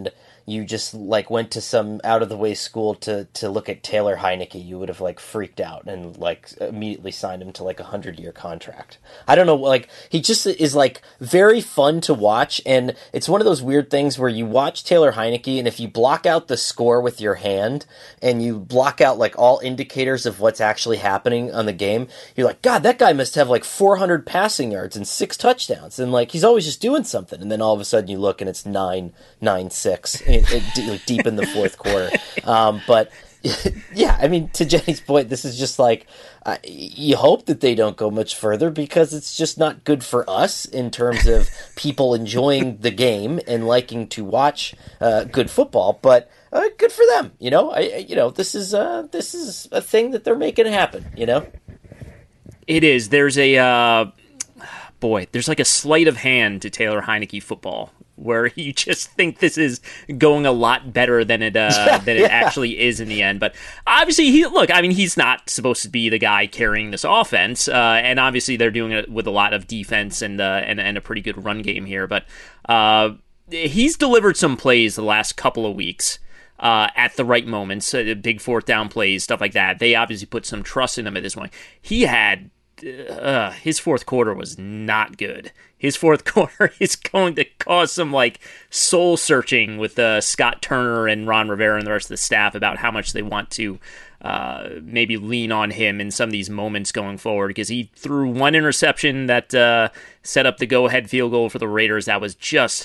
you just like went to some out of the way school to to look at Taylor Heineke, you would have like freaked out and like immediately signed him to like a hundred year contract. I don't know, like he just is like very fun to watch, and it's one of those weird things where you watch Taylor Heineke, and if you block out the score with your hand and you block out like all indicators of what's actually happening on the game, you're like, God, that guy must have like four hundred passing yards and six touchdowns, and like he's always just doing something. And then all of a sudden you look and it's nine nine six. It, it, deep in the fourth quarter. Um, but yeah, I mean, to Jenny's point, this is just like, uh, you hope that they don't go much further because it's just not good for us in terms of people enjoying the game and liking to watch uh, good football. But uh, good for them, you know. I, you know, this is uh, this is a thing that they're making happen. You know, it is. There's a uh, boy. There's like a sleight of hand to Taylor Heineke football, where you just think this is going a lot better than it uh, yeah, than it yeah. actually is in the end. But obviously, he look. I mean, he's not supposed to be the guy carrying this offense, uh, and obviously they're doing it with a lot of defense and uh, and, and a pretty good run game here. But uh, he's delivered some plays the last couple of weeks uh, at the right moments, uh, big fourth down plays, stuff like that. They obviously put some trust in him at this point. He had. Uh, his fourth quarter was not good. His fourth quarter is going to cause some like soul searching with uh, Scott Turner and Ron Rivera and the rest of the staff about how much they want to uh, maybe lean on him in some of these moments going forward, because he threw one interception that uh, set up the go-ahead field goal for the Raiders. That was just,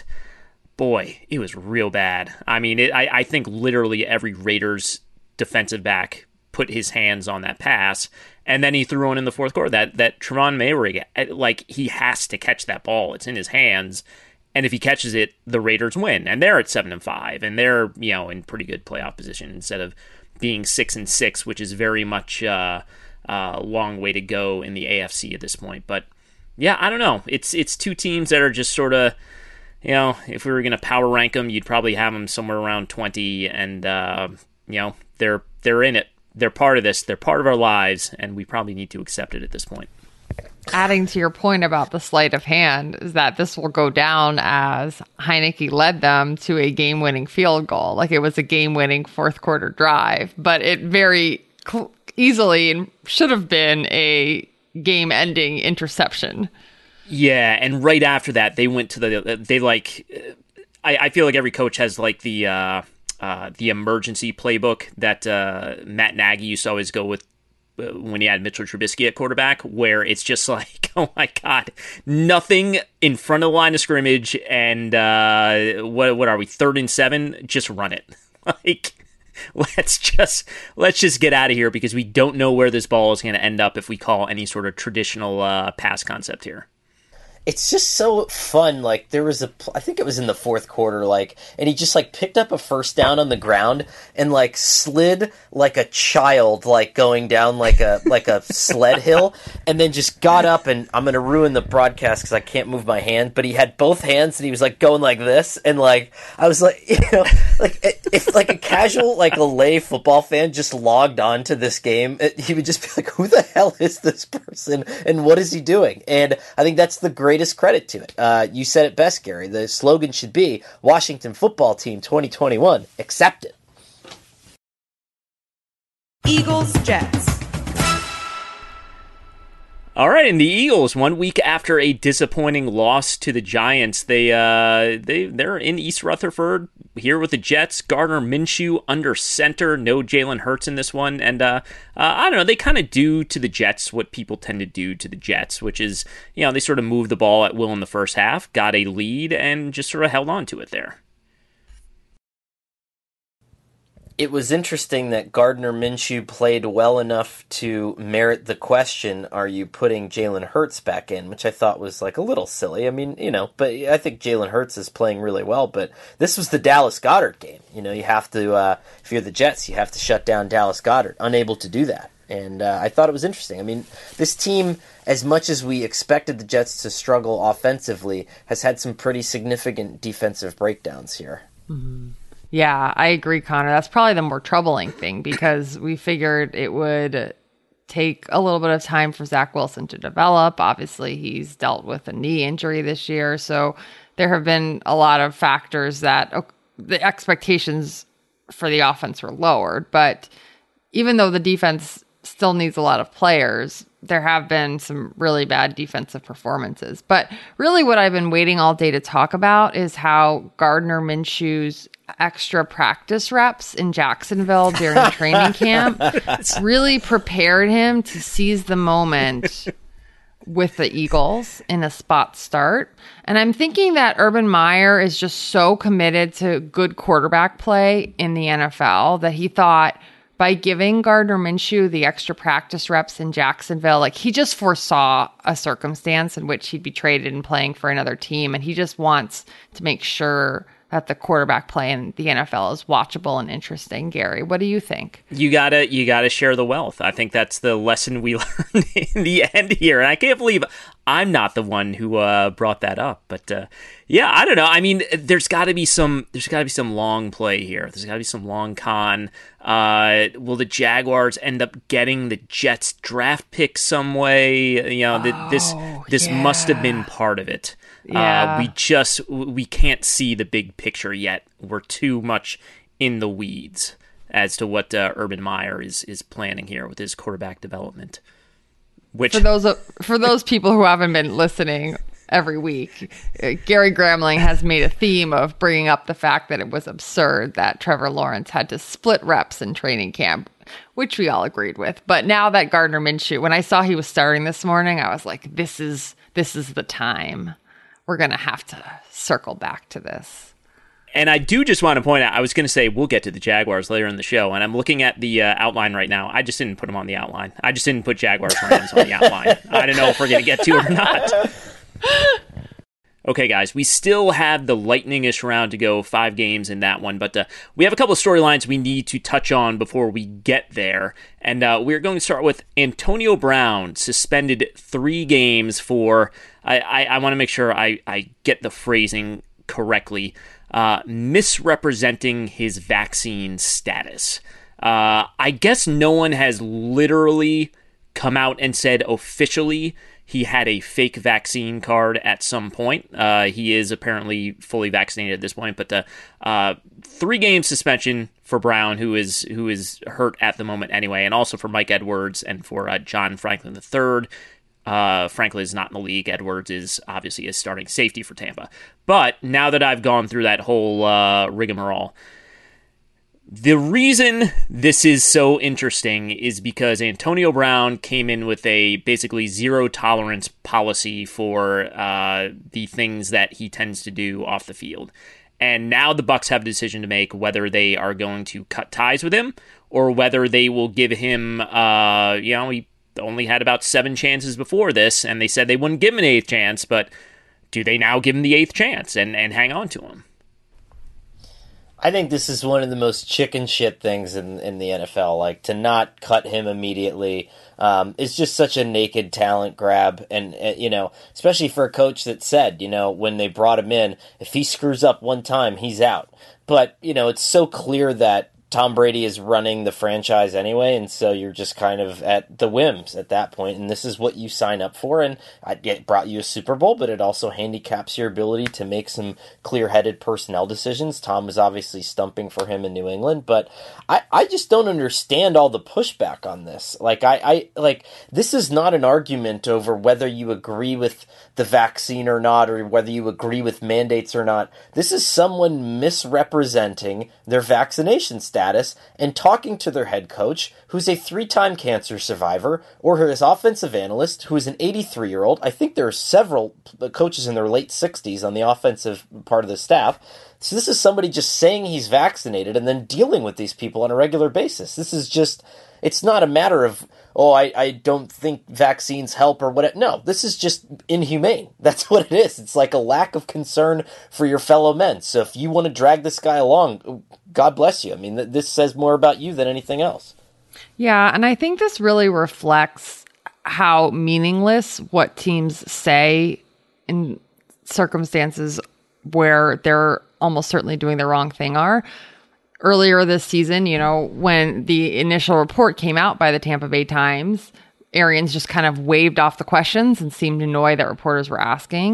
boy, it was real bad. I mean, it, I, I think literally every Raiders defensive back put his hands on that pass. And then he threw one in the fourth quarter. That that Trevon Mayrig, like, he has to catch that ball. It's in his hands, and if he catches it, the Raiders win, and they're at seven and five, and they're, you know, in pretty good playoff position instead of being six and six, which is very much uh, a long way to go in the A F C at this point. But yeah, I don't know. It's it's two teams that are just sort of, you know, if we were going to power rank them, you'd probably have them somewhere around twenty, and uh, you know, they're they're in it. They're part of this. They're part of our lives, and we probably need to accept it at this point. Adding to your point about the sleight of hand is that this will go down as Heineke led them to a game-winning field goal. Like, it was a game-winning fourth quarter drive, but it very cl- easily should have been a game-ending interception. Yeah, and right after that, they went to the, they like, I, I feel like every coach has like the, uh, Uh, the emergency playbook that uh, Matt Nagy used to always go with uh, when he had Mitchell Trubisky at quarterback, where it's just like, oh my God, nothing in front of the line of scrimmage, and uh, what what are we, third and seven? Just run it. Like, let's just let's just get out of here, because we don't know where this ball is going to end up if we call any sort of traditional uh, pass concept here. It's just so fun. Like, there was a, I think it was in the fourth quarter, like, and he just like picked up a first down on the ground and like slid like a child, like going down like a like a sled hill, and then just got up, and I'm gonna ruin the broadcast because I can't move my hand, but he had both hands and he was like going like this, and like I was like, you know, like if like a casual like a lay football fan just logged on to this game, it, he would just be like, who the hell is this person and what is he doing? And I think that's the great credit to it. Uh, you said it best, Gary. The slogan should be Washington Football Team twenty twenty-one. Accept it. Eagles, Jets. All right, and the Eagles, one week after a disappointing loss to the Giants, they uh, they they're in East Rutherford here with the Jets. Gardner Minshew under center, no Jalen Hurts in this one, and uh, uh, I don't know. They kind of do to the Jets what people tend to do to the Jets, which is, you know, they sort of moved the ball at will in the first half, got a lead, and just sort of held on to it there. It was interesting that Gardner Minshew played well enough to merit the question, are you putting Jalen Hurts back in? Which I thought was like a little silly. I mean, you know, but I think Jalen Hurts is playing really well, but this was the Dallas Goedert game. You know, you have to, uh, if you're the Jets, you have to shut down Dallas Goedert. Unable to do that. And uh, I thought it was interesting. I mean, this team, as much as we expected the Jets to struggle offensively, has had some pretty significant defensive breakdowns here. Mm-hmm. Yeah, I agree, Connor. That's probably the more troubling thing, because we figured it would take a little bit of time for Zach Wilson to develop. Obviously, he's dealt with a knee injury this year, so there have been a lot of factors that the expectations for the offense were lowered. But even though the defense still needs a lot of players, there have been some really bad defensive performances. But really what I've been waiting all day to talk about is how Gardner Minshew's extra practice reps in Jacksonville during training camp really prepared him to seize the moment with the Eagles in a spot start. And I'm thinking that Urban Meyer is just so committed to good quarterback play in the N F L that he thought by giving Gardner Minshew the extra practice reps in Jacksonville, like he just foresaw a circumstance in which he'd be traded and playing for another team. And he just wants to make sure that the quarterback play in the N F L is watchable and interesting. Gary, what do you think? You gotta, you gotta share the wealth. I think that's the lesson we learned in the end here. And I can't believe I'm not the one who uh, brought that up. But uh, yeah, I don't know. I mean, there's got to be some, there's got to be some long play here. There's got to be some long con. Uh, will the Jaguars end up getting the Jets draft pick some way? You know, th- this Oh, this yeah. must have been part of it. Yeah. Uh, we just we can't see the big picture yet. We're too much in the weeds as to what uh, Urban Meyer is is planning here with his quarterback development. Which For those for those people who haven't been listening every week, uh, Gary Gramling has made a theme of bringing up the fact that it was absurd that Trevor Lawrence had to split reps in training camp, which we all agreed with. But now that Gardner Minshew, when I saw he was starting this morning, I was like, this is this is the time. We're going to have to circle back to this. And I do just want to point out, I was going to say we'll get to the Jaguars later in the show, and I'm looking at the uh, outline right now. I just didn't put them on the outline. I just didn't put Jaguars Rams on the outline. I don't know if we're going to get to it or not. Okay, guys, we still have the lightning-ish round to go, five games in that one, but uh, we have a couple of storylines we need to touch on before we get there, and uh, we're going to start with Antonio Brown, suspended three games for, I, I, I want to make sure I, I get the phrasing correctly, uh, misrepresenting his vaccine status. Uh, I guess no one has literally come out and said officially he had a fake vaccine card at some point. Uh, he is apparently fully vaccinated at this point, but the uh, three-game suspension for Brown, who is who is hurt at the moment anyway, and also for Mike Edwards and for uh, John Franklin the third. Uh, Franklin is not in the league. Edwards is obviously a starting safety for Tampa. But now that I've gone through that whole uh, rigmarole, the reason this is so interesting is because Antonio Brown came in with a basically zero tolerance policy for uh, the things that he tends to do off the field. And now the Bucs have a decision to make whether they are going to cut ties with him or whether they will give him, uh, you know, he only had about seven chances before this, and they said they wouldn't give him an eighth chance, but do they now give him the eighth chance and, and hang on to him? I think this is one of the most chicken shit things in in the N F L. Like, to not cut him immediately um, is just such a naked talent grab. And, uh, you know, especially for a coach that said, you know, when they brought him in, if he screws up one time, he's out. But, you know, it's so clear that Tom Brady is running the franchise anyway, and so you're just kind of at the whims at that point, and this is what you sign up for, and it brought you a Super Bowl, but it also handicaps your ability to make some clear-headed personnel decisions. Tom was obviously stumping for him in New England, but I, I just don't understand all the pushback on this. Like, I, I like this is not an argument over whether you agree with the vaccine or not, or whether you agree with mandates or not. This is someone misrepresenting their vaccination status and talking to their head coach, who's a three-time cancer survivor, or his offensive analyst, who is an eighty-three-year-old. I think there are several coaches in their late sixties on the offensive part of the staff. So this is somebody just saying he's vaccinated and then dealing with these people on a regular basis. This is just, it's not a matter of, oh, I, I don't think vaccines help or what. No, this is just inhumane. That's what it is. It's like a lack of concern for your fellow men. So if you want to drag this guy along, God bless you. I mean, th- this says more about you than anything else. Yeah, and I think this really reflects how meaningless what teams say in circumstances where they're almost certainly doing the wrong thing are. Earlier this season, you know, when the initial report came out by the Tampa Bay Times, Arians just kind of waved off the questions and seemed annoyed that reporters were asking.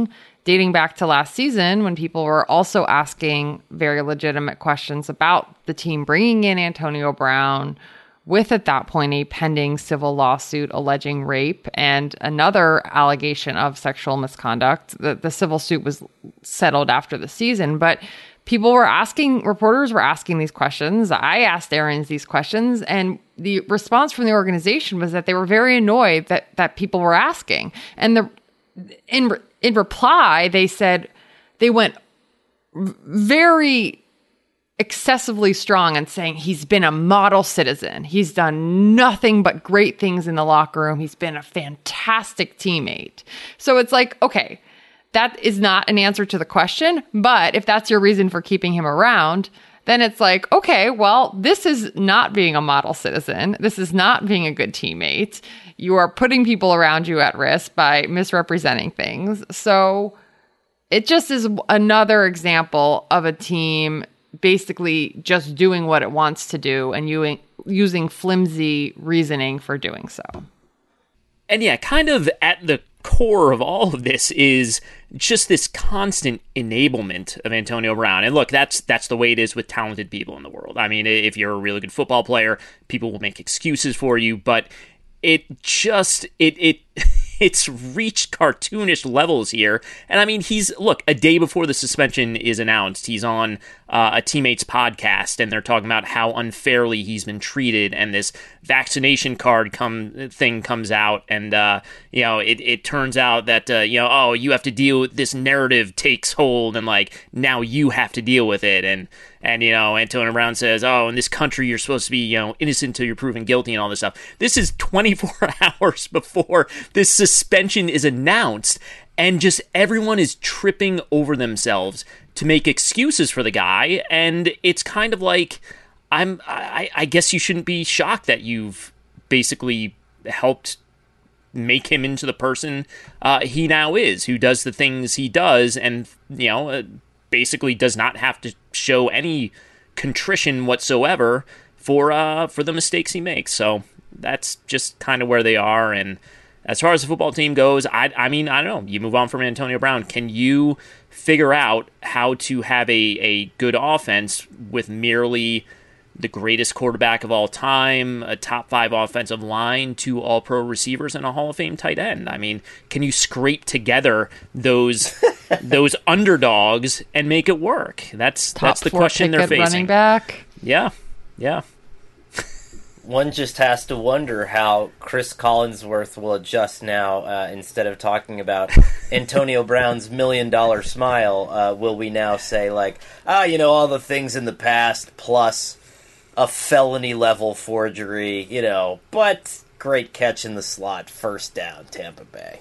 dating back to last season when people were also asking very legitimate questions about the team bringing in Antonio Brown with, at that point, a pending civil lawsuit alleging rape and another allegation of sexual misconduct. The, the civil suit was settled after the season, but people were asking, reporters were asking these questions. I asked Arians these questions, and the response from the organization was that they were very annoyed that, that people were asking. And the in in reply, they said they went very excessively strong in saying he's been a model citizen. He's done nothing but great things in the locker room. He's been a fantastic teammate. So it's like, okay, that is not an answer to the question, but if that's your reason for keeping him around, then it's like, okay, well, this is not being a model citizen. This is not being a good teammate. You are putting people around you at risk by misrepresenting things. So it just is another example of a team basically just doing what it wants to do and using, using flimsy reasoning for doing so. And yeah, kind of at the core of all of this is just this constant enablement of Antonio Brown. And look, that's that's the way it is with talented people in the world. I mean, if you're a really good football player, people will make excuses for you, but it just it it it's reached cartoonish levels here. And I mean, he's look, a day before the suspension is announced, he's on uh, a teammate's podcast, and they're talking about how unfairly he's been treated, and this vaccination card come thing comes out, and uh, you know, it it turns out that uh, you know, oh, you have to deal with this narrative takes hold, and like now you have to deal with it, and and you know, Antonio Brown says, oh, in this country you're supposed to be, you know, innocent until you're proven guilty and all this stuff. This is twenty-four hours before this suspension is announced, and just everyone is tripping over themselves to make excuses for the guy, and it's kind of like, I'm, I, I guess you shouldn't be shocked that you've basically helped make him into the person uh, he now is, who does the things he does, and, you know, uh, basically does not have to show any contrition whatsoever for uh, for the mistakes he makes. So that's just kind of where they are, and as far as the football team goes, I, I mean, I don't know. You move on from Antonio Brown. Can you figure out how to have a, a good offense with merely the greatest quarterback of all time, a top five offensive line, two all-pro receivers, and a Hall of Fame tight end? I mean, can you scrape together those those underdogs and make it work? That's Top that's the four question they're pick at facing. Running back. Yeah, yeah. One just has to wonder how Chris Collinsworth will adjust now. Uh, instead of talking about Antonio Brown's million-dollar smile, uh, will we now say, like, ah, you know, all the things in the past, plus a felony-level forgery, you know, but great catch in the slot, first down, Tampa Bay.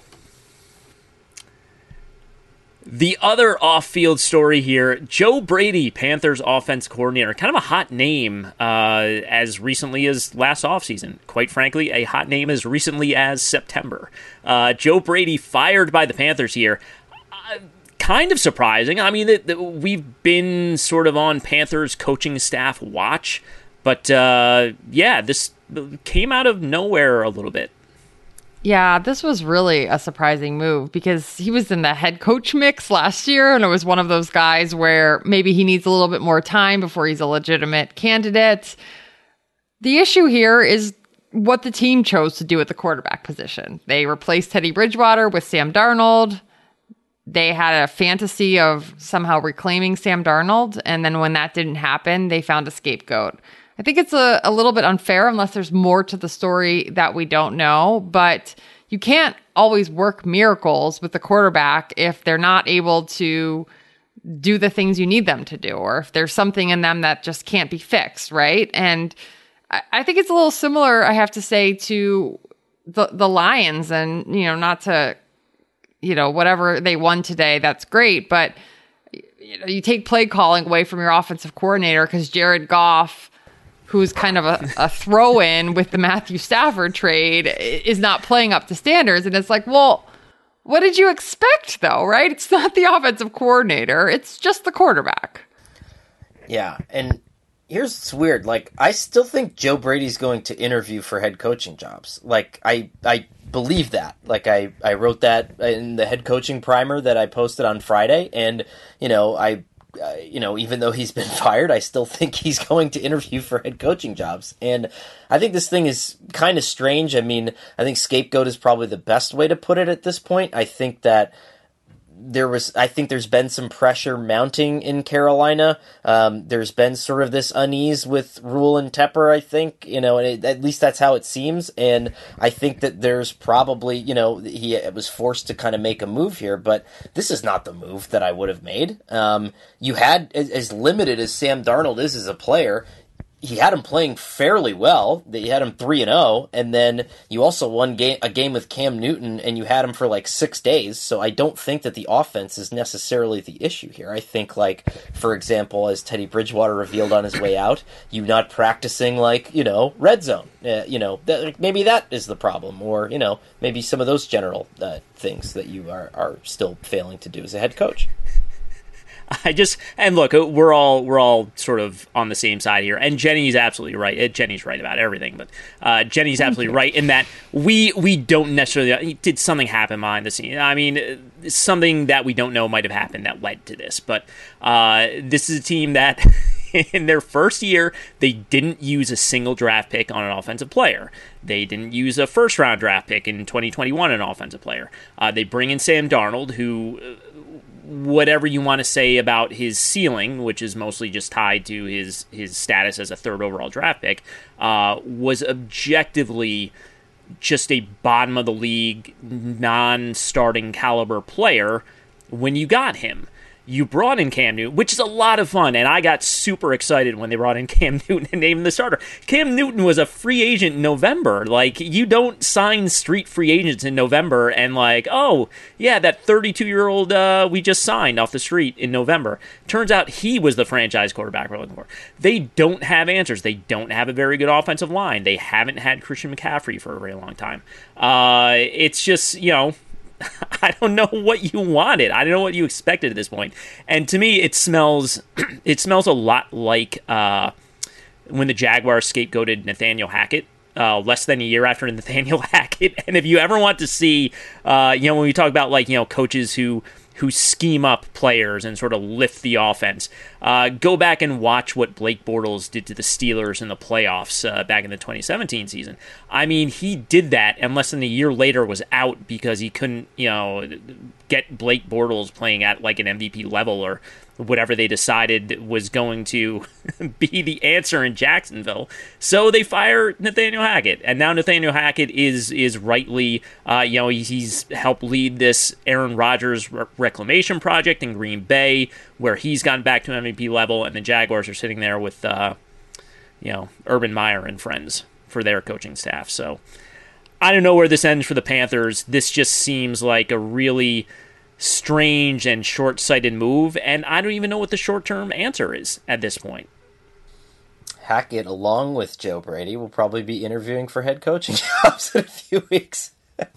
The other off-field story here, Joe Brady, Panthers offense coordinator, kind of a hot name uh, as recently as last offseason. Quite frankly, a hot name as recently as September. Uh, Joe Brady fired by the Panthers here. Uh, kind of surprising. I mean, the, the, we've been sort of on Panthers coaching staff watch, but uh, yeah, this came out of nowhere a little bit. Yeah, this was really a surprising move because he was in the head coach mix last year, and it was one of those guys where maybe he needs a little bit more time before he's a legitimate candidate. The issue here is what the team chose to do at the quarterback position. They replaced Teddy Bridgewater with Sam Darnold. They had a fantasy of somehow reclaiming Sam Darnold, and then when that didn't happen, they found a scapegoat. I think it's a, a little bit unfair unless there's more to the story that we don't know, but you can't always work miracles with the quarterback if they're not able to do the things you need them to do, or if there's something in them that just can't be fixed, right? And I, I think it's a little similar, I have to say, to the, the Lions, and, you know, not to, you know, whatever they won today, that's great, but you know, you take play calling away from your offensive coordinator because Jared Goff, who's kind of a, a throw-in with the Matthew Stafford trade, is not playing up to standards. And it's like, well, what did you expect, though, right? It's not the offensive coordinator. It's just the quarterback. Yeah, and here's what's weird. Like, I still think Joe Brady's going to interview for head coaching jobs. Like, I I believe that. Like I, I wrote that in the head coaching primer that I posted on Friday, and you know I, uh, you know even though he's been fired, I still think he's going to interview for head coaching jobs. And I think this thing is kind of strange. I mean, I think scapegoat is probably the best way to put it at this point. I think that. There was, I think there's been some pressure mounting in Carolina. Um, there's been sort of this unease with Rule and Tepper, I think, you know, and it, at least that's how it seems. And I think that there's probably, you know, he was forced to kind of make a move here, but this is not the move that I would have made. Um, you had, as, as limited as Sam Darnold is as a player, he had him playing fairly well. You had him three and zero, and then you also won game, a game with Cam Newton, and you had him for like six days. So I don't think that the offense is necessarily the issue here. I think, like for example, as Teddy Bridgewater revealed on his way out, you not practicing like you know red zone. Uh, you know that, maybe that is the problem, or you know maybe some of those general uh, things that you are are still failing to do as a head coach. I just and look, we're all we're all sort of on the same side here, and Jenny's absolutely right. Jenny's right about everything, but uh, Jenny's absolutely right in that we we don't necessarily did something happen behind the scenes. I mean, something that we don't know might have happened that led to this, but uh, this is a team that. In their first year, they didn't use a single draft pick on an offensive player. They didn't use a first-round draft pick in twenty twenty-one on an offensive player. Uh, they bring in Sam Darnold, who, whatever you want to say about his ceiling, which is mostly just tied to his, his status as a third overall draft pick, uh, was objectively just a bottom-of-the-league, non-starting caliber player when you got him. You brought in Cam Newton, which is a lot of fun, and I got super excited when they brought in Cam Newton and named him the starter. Cam Newton was a free agent in November. Like, you don't sign street free agents in November and like, oh, yeah, that thirty-two-year-old uh, we just signed off the street in November. Turns out he was the franchise quarterback we're looking for. They don't have answers. They don't have a very good offensive line. They haven't had Christian McCaffrey for a very long time. Uh, it's just, you know... I don't know what you wanted. I don't know what you expected at this point. And to me, it smells it smells a lot like uh, when the Jaguars scapegoated Nathaniel Hackett uh, less than a year after Nathaniel Hackett. And if you ever want to see, uh, you know, when we talk about like, you know, coaches who who scheme up players and sort of lift the offense. Uh, go back and watch what Blake Bortles did to the Steelers in the playoffs uh, back in the twenty seventeen season. I mean, he did that, and less than a year later was out because he couldn't, you know, get Blake Bortles playing at like an M V P level or whatever they decided was going to be the answer in Jacksonville. So they fire Nathaniel Hackett, and now Nathaniel Hackett is is rightly, uh, you know, he's, he's helped lead this Aaron Rodgers re- reclamation project in Green Bay, where he's gotten back to M V P level, and the Jaguars are sitting there with, uh, you know, Urban Meyer and friends for their coaching staff. So I don't know where this ends for the Panthers. This just seems like a really strange and short-sighted move, and I don't even know what the short-term answer is at this point. Hackett, along with Joe Brady, will probably be interviewing for head coaching jobs in a few weeks.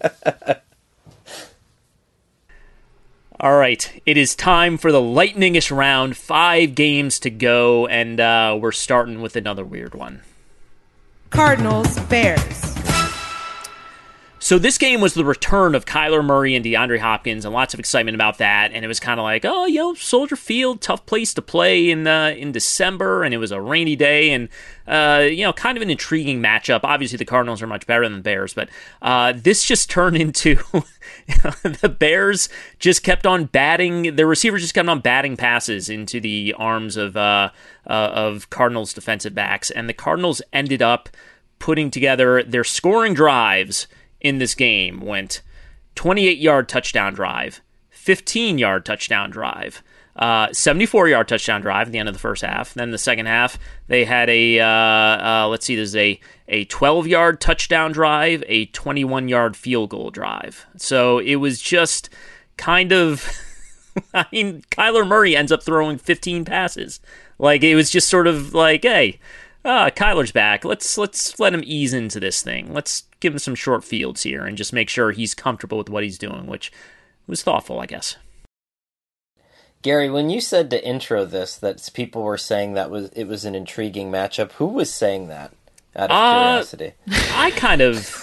All right, it is time for the lightning-ish round. Five games to go, and uh, we're starting with another weird one. Cardinals, Bears. So this game was the return of Kyler Murray and DeAndre Hopkins, and lots of excitement about that. And it was kind of like, oh, you know, Soldier Field, tough place to play in uh, in December, and it was a rainy day, and uh, you know, kind of an intriguing matchup. Obviously, the Cardinals are much better than the Bears, but uh, this just turned into the Bears just kept on batting. Their receivers just kept on batting passes into the arms of uh, uh, of Cardinals defensive backs, and the Cardinals ended up putting together their scoring drives in this game. Went twenty-eight-yard touchdown drive, fifteen-yard touchdown drive, uh, seventy-four-yard touchdown drive at the end of the first half. Then the second half, they had a, uh, uh, let's see, there's a, a twelve-yard touchdown drive, a twenty-one-yard field goal drive. So it was just kind of, I mean, Kyler Murray ends up throwing fifteen passes. Like, it was just sort of like, hey, Ah, Kyler's back. Let's let's let him ease into this thing. Let's give him some short fields here and just make sure he's comfortable with what he's doing, which was thoughtful, I guess. Gary, when you said to intro this that people were saying that was it was an intriguing matchup, who was saying that? Out of uh, curiosity, I kind of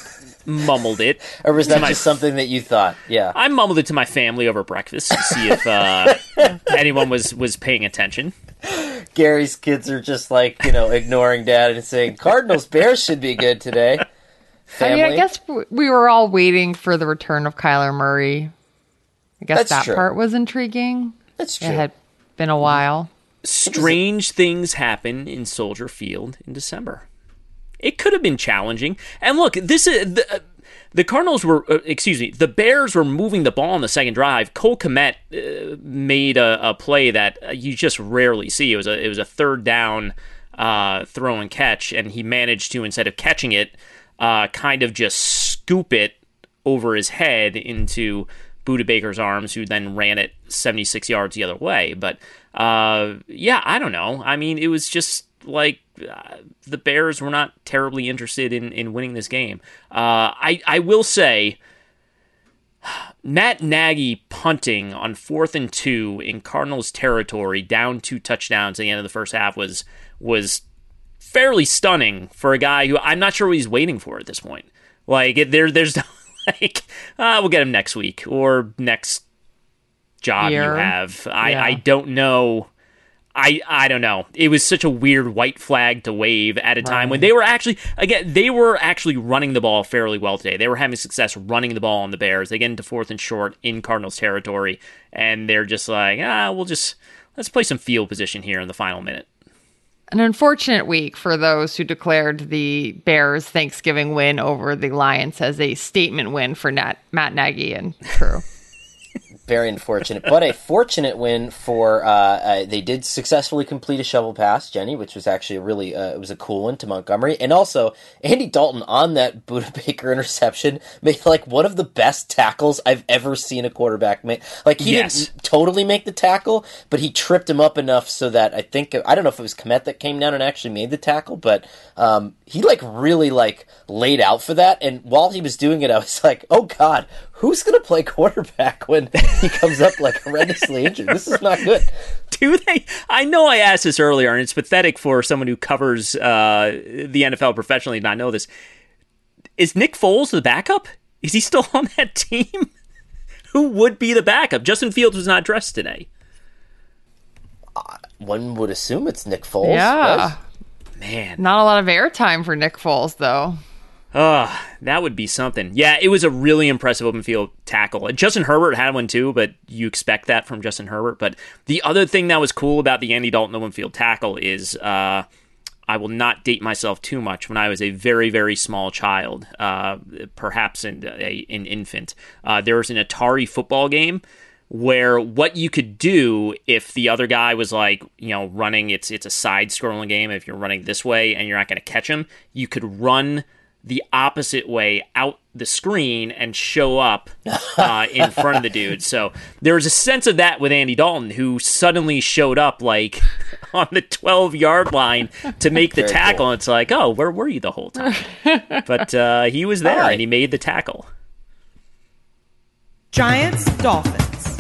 mumbled it. Or was that my, just something that you thought? Yeah. I mumbled it to my family over breakfast to see if uh, anyone was, was paying attention. Gary's kids are just like, you know, ignoring dad and saying, Cardinals Bears should be good today. Family. I mean, I guess we were all waiting for the return of Kyler Murray. I guess That's that true. part was intriguing. That's true. It had been a while. Strange things happen in Soldier Field in December. It could have been challenging. And look, this is the, uh, the Cardinals were, uh, excuse me, the Bears were moving the ball on the second drive. Cole Kmet uh, made a, a play that you just rarely see. It was a it was a third down uh, throw and catch, and he managed to, instead of catching it, uh, kind of just scoop it over his head into Budda Baker's arms, who then ran it seventy-six yards the other way. But uh, yeah, I don't know. I mean, it was just like uh, the Bears were not terribly interested in, in winning this game. Uh, I, I will say, Matt Nagy punting on fourth and two in Cardinals territory, down two touchdowns at the end of the first half, was was fairly stunning for a guy who I'm not sure what he's waiting for at this point. Like, it, there, there's like, uh, we'll get him next week or next job Year. you have. I, Yeah. I don't know. I I don't know. It was such a weird white flag to wave at a time when they were actually, again, they were actually running the ball fairly well today. They were having success running the ball on the Bears. They get into fourth and short in Cardinals territory, and they're just like, ah, we'll just, let's play some field position here in the final minute. An unfortunate week for those who declared the Bears' Thanksgiving win over the Lions as a statement win for Nat, Matt Nagy and crew. Very unfortunate, but a fortunate win for, uh, uh, they did successfully complete a shovel pass, Jenny, which was actually a really, uh, it was a cool one to Montgomery. And also, Andy Dalton on that Budda Baker interception made like one of the best tackles I've ever seen a quarterback make. Like, he Yes. didn't totally make the tackle, but he tripped him up enough so that I think, I don't know if it was Kmet that came down and actually made the tackle, but um, he like really like laid out for that. And while he was doing it, I was like, oh God, who's going to play quarterback when he comes up like horrendously injured? This is not good. Do they? I know I asked this earlier, and it's pathetic for someone who covers uh, the N F L professionally to not know this. Is Nick Foles the backup? Is he still on that team? Who would be the backup? Justin Fields was not dressed today. One would assume it's Nick Foles. Yeah. Yes. Man. Not a lot of airtime for Nick Foles, though. Uh, that would be something. Yeah, it was a really impressive open field tackle. Justin Herbert had one too, but you expect that from Justin Herbert. But the other thing that was cool about the Andy Dalton open field tackle is, uh, I will not date myself too much. When I was a very, very small child, uh, perhaps in, a, an infant, uh, there was an Atari football game where what you could do if the other guy was like, you know, running, it's it's a side-scrolling game. If you're running this way and you're not going to catch him, you could run the opposite way out the screen and show up uh, in front of the dude. So there was a sense of that with Andy Dalton, who suddenly showed up like on the twelve-yard line to make the Very tackle. cool. And it's like, oh, where were you the whole time? But uh, he was there, All right. and he made the tackle. Giants, Dolphins.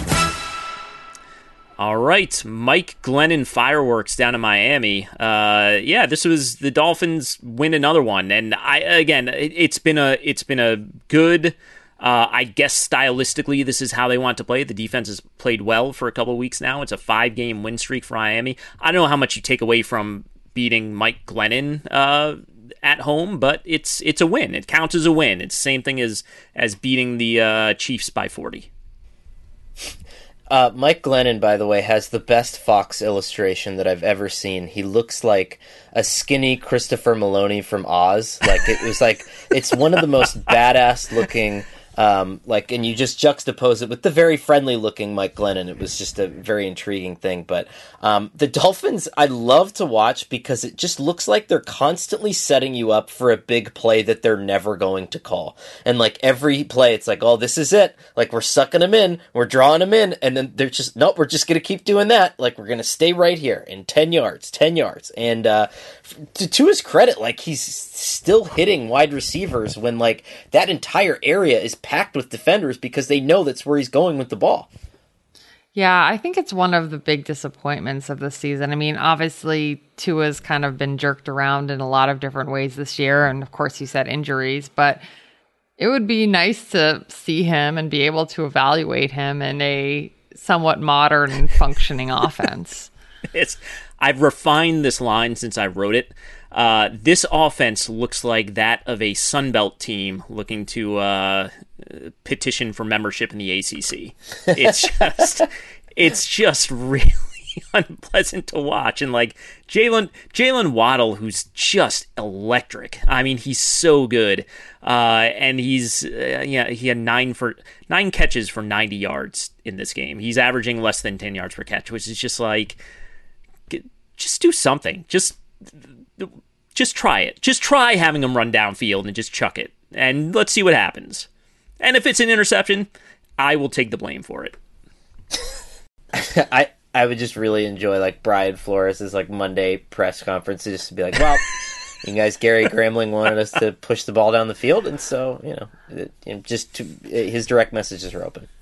All right, Mike Glennon fireworks down in Miami. Uh, yeah, this was the Dolphins win another one, and I again, it, it's been a it's been a good. Uh, I guess stylistically, this is how they want to play. The defense has played well for a couple of weeks now. It's a five game win streak for Miami. I don't know how much you take away from beating Mike Glennon uh, at home, but it's it's a win. It counts as a win. It's the same thing as as beating the uh, Chiefs by forty. Uh, Mike Glennon, by the way, has the best Fox illustration that I've ever seen. He looks like a skinny Christopher Maloney from Oz. Like, it was like, it's one of the most badass looking, um, like, and you just juxtapose it with the very friendly looking Mike Glennon. It was just a very intriguing thing. But um, the Dolphins, I love to watch because it just looks like they're constantly setting you up for a big play that they're never going to call. And like every play, it's like, oh, this is it. Like, we're sucking them in, we're drawing them in, and then they're just, nope, we're just going to keep doing that. Like, we're going to stay right here in ten yards, ten yards. And uh, to, to his credit, like, he's still hitting wide receivers when like that entire area is packed with defenders because they know that's where he's going with the ball. Yeah, I think it's one of the big disappointments of the season. I mean, obviously, Tua's kind of been jerked around in a lot of different ways this year. And of course, you said injuries, but It would be nice to see him and be able to evaluate him in a somewhat modern and functioning offense. It's I've refined this line since I wrote it. Uh, this offense looks like that of a Sunbelt team looking to uh, petition for membership in the A C C. It's just, it's just really unpleasant to watch. And like Jalen Jalen Waddle, who's just electric. I mean, he's so good. Uh, and he's uh, yeah, he had nine for nine catches for ninety yards in this game. He's averaging less than ten yards per catch, which is just like, just do something. Just. Just try it. Just try having him run downfield and just chuck it. And let's see what happens. And if it's an interception, I will take the blame for it. I I would just really enjoy like Brian Flores' like Monday press conference just to be like, well, you guys, Gary Gramling wanted us to push the ball down the field, and so, you know, it, you know just to, his direct messages are open.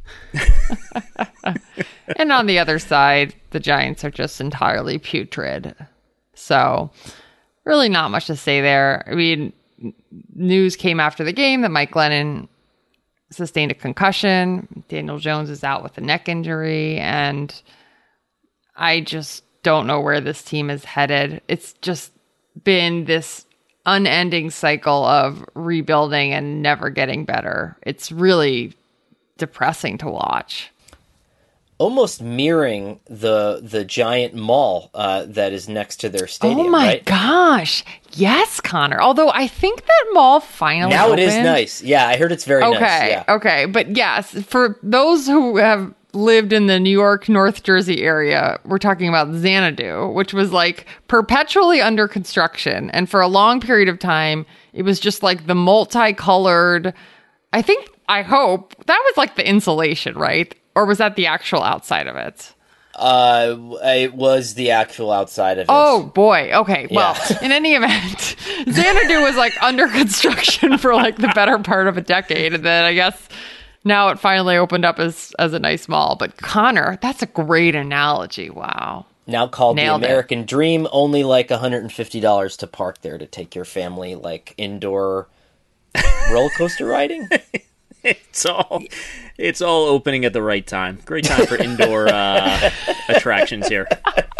And on the other side, the Giants are just entirely putrid. So really not much to say there. I mean, news came after the game that Mike Glennon sustained a concussion. Daniel Jones is out with a neck injury. And I just don't know where this team is headed. It's just been this unending cycle of rebuilding and never getting better. It's really depressing to watch. Almost mirroring the the giant mall uh, that is next to their stadium. Oh my right? gosh. Yes, Connor. Although I think that mall finally Now opened. it is nice. Yeah, I heard it's very okay, nice. Yeah. Okay. But yes, for those who have lived in the New York, North Jersey area, we're talking about Xanadu, which was like perpetually under construction. And for a long period of time, it was just like the multicolored, I think, I hope, that was like the insulation, right? Or was that the actual outside of it? Uh, it was the actual outside of it. Oh, boy. Okay. Well, Yeah. in any event, Xanadu was like under construction for like the better part of a decade. And then I guess now it finally opened up as, as a nice mall. But Connor, that's a great analogy. Wow. Now called Nailed the it. American Dream, only like one hundred fifty dollars to park there to take your family like indoor roller coaster riding. It's all, it's all opening at the right time. Great time for indoor uh, attractions here.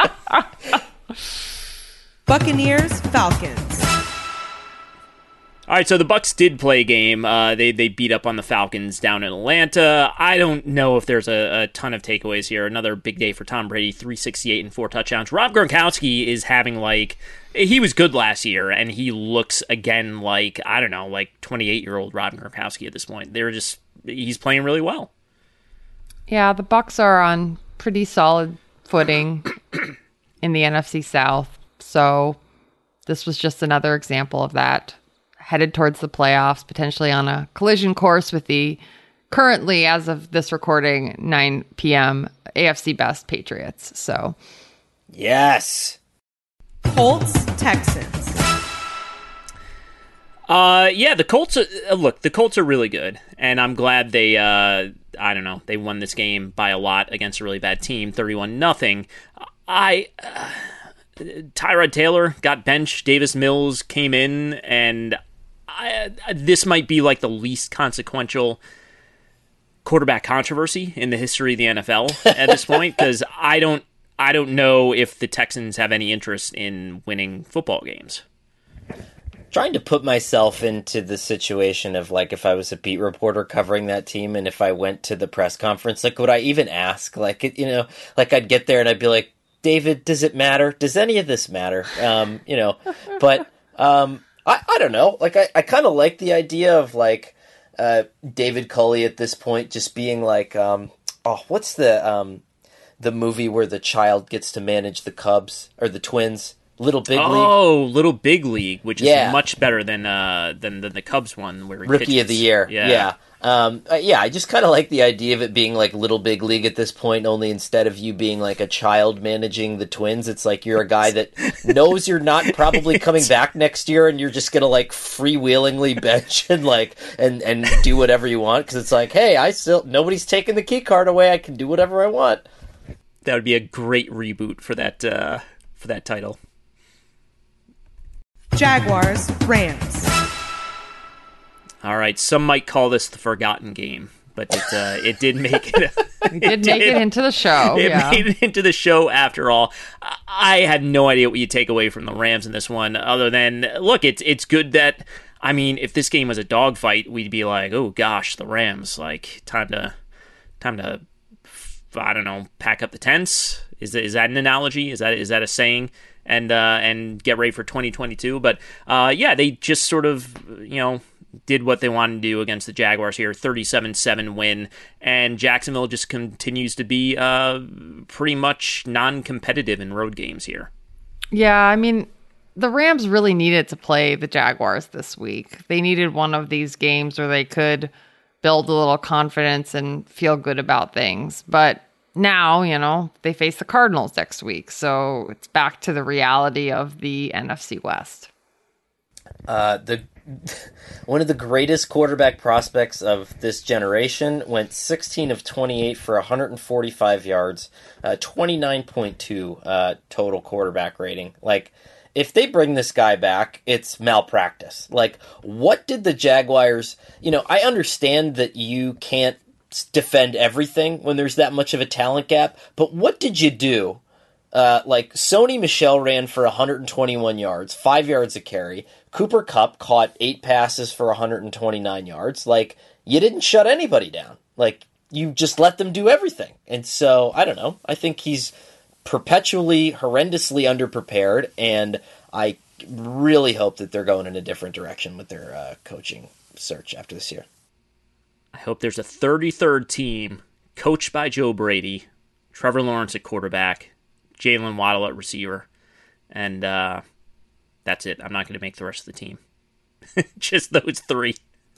Buccaneers, Falcons. All right, so the Bucs did play a game. Uh, they they beat up on the Falcons down in Atlanta. I don't know if there's a, a ton of takeaways here. Another big day for Tom Brady, three sixty-eight and four touchdowns. Rob Gronkowski is having like, he was good last year, and he looks again like, I don't know, like twenty-eight-year-old Rob Gronkowski at this point. They're just, he's playing really well. Yeah, the Bucs are on pretty solid footing in the N F C South. So this was just another example of that. Headed towards the playoffs, potentially on a collision course with the currently, as of this recording, nine p.m. A F C best Patriots. So, Yes. Colts, Texans. Uh, yeah, the Colts. Are, uh, look, the Colts are really good, and I'm glad they. Uh, I don't know, they won this game by a lot against a really bad team, thirty-one nothing. I. Uh, Tyrod Taylor got benched. Davis Mills came in, and I, this might be like the least consequential quarterback controversy in the history of the N F L at this point, because I don't, I don't know if the Texans have any interest in winning football games. Trying to put myself into the situation of like if I was a beat reporter covering that team, and if I went to the press conference, like would I even ask? Like, you know, like I'd get there and I'd be like, David, does it matter? Does any of this matter? Um, you know, but um, I, I don't know. Like, I, I kind of like the idea of, like, uh, David Culley at this point just being like, um, oh, what's the um, the movie where the child gets to manage the Cubs, or the Twins? Little Big League? Oh, Little Big League, which is Yeah. much better than uh than, than the Cubs one. Where he Rookie pitches. of the Year. Yeah. Yeah. Um, uh, yeah, I just kind of like the idea of it being like Little Big League at this point, only instead of you being like a child managing the Twins, it's like you're a guy that knows you're not probably coming back next year, and you're just going to like freewheelingly bench and like, and, and do whatever you want. Cause it's like, hey, I still, nobody's taking the key card away. I can do whatever I want. That would be a great reboot for that, uh, for that title. Jaguars, Rams. Uh, All right, some might call this the forgotten game, but it uh, it did make it. We did make it into the show. It yeah. made it into the show after all. I had no idea what you take away from the Rams in this one, other than look, it's it's good that I mean, if this game was a dogfight, we'd be like, oh gosh, the Rams, like time to time to I don't know, pack up the tents. Is that, is that an analogy? Is that is that a saying? And uh, and get ready for twenty twenty-two. But uh, yeah, they just sort of you know. did what they wanted to do against the Jaguars here, thirty-seven seven win, and Jacksonville just continues to be uh, pretty much non-competitive in road games here. Yeah, I mean, the Rams really needed to play the Jaguars this week. They needed one of these games where they could build a little confidence and feel good about things. But now, you know, they face the Cardinals next week, so it's back to the reality of the N F C West. Uh, the one of the greatest quarterback prospects of this generation went sixteen of twenty-eight for one hundred forty-five yards, uh, twenty-nine point two uh, total quarterback rating. Like, if they bring this guy back, it's malpractice. Like, what did the Jaguars... You know, I understand that you can't defend everything when there's that much of a talent gap, but what did you do? Uh, like, Sony Michel ran for one hundred twenty-one yards, five yards a carry. Cooper Kupp caught eight passes for one hundred twenty-nine yards. Like, you didn't shut anybody down. Like, you just let them do everything. And so, I don't know. I think he's perpetually, horrendously underprepared, and I really hope that they're going in a different direction with their uh, coaching search after this year. I hope there's a thirty-third team coached by Joe Brady, Trevor Lawrence at quarterback, Jalen Waddle at receiver, and uh, that's it. I'm not going to make the rest of the team. Just those three.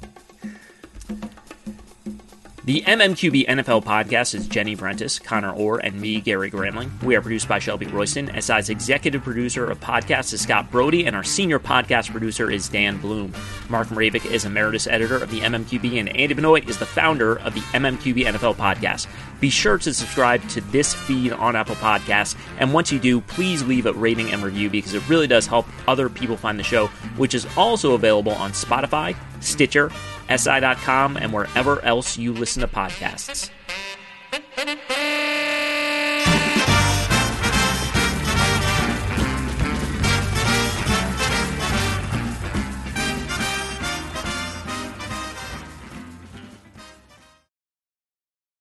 The M M Q B N F L podcast is Jenny Brentis, Connor Orr, and me, Gary Gramling. We are produced by Shelby Royston. S I's executive producer of podcasts is Scott Brody, and our senior podcast producer is Dan Bloom. Mark Moravik is emeritus editor of the M M Q B, and Andy Benoit is the founder of the M M Q B N F L podcast. Be sure to subscribe to this feed on Apple Podcasts, and once you do, please leave a rating and review because it really does help other people find the show, which is also available on Spotify, Stitcher, S I dot com, and wherever else you listen to podcasts.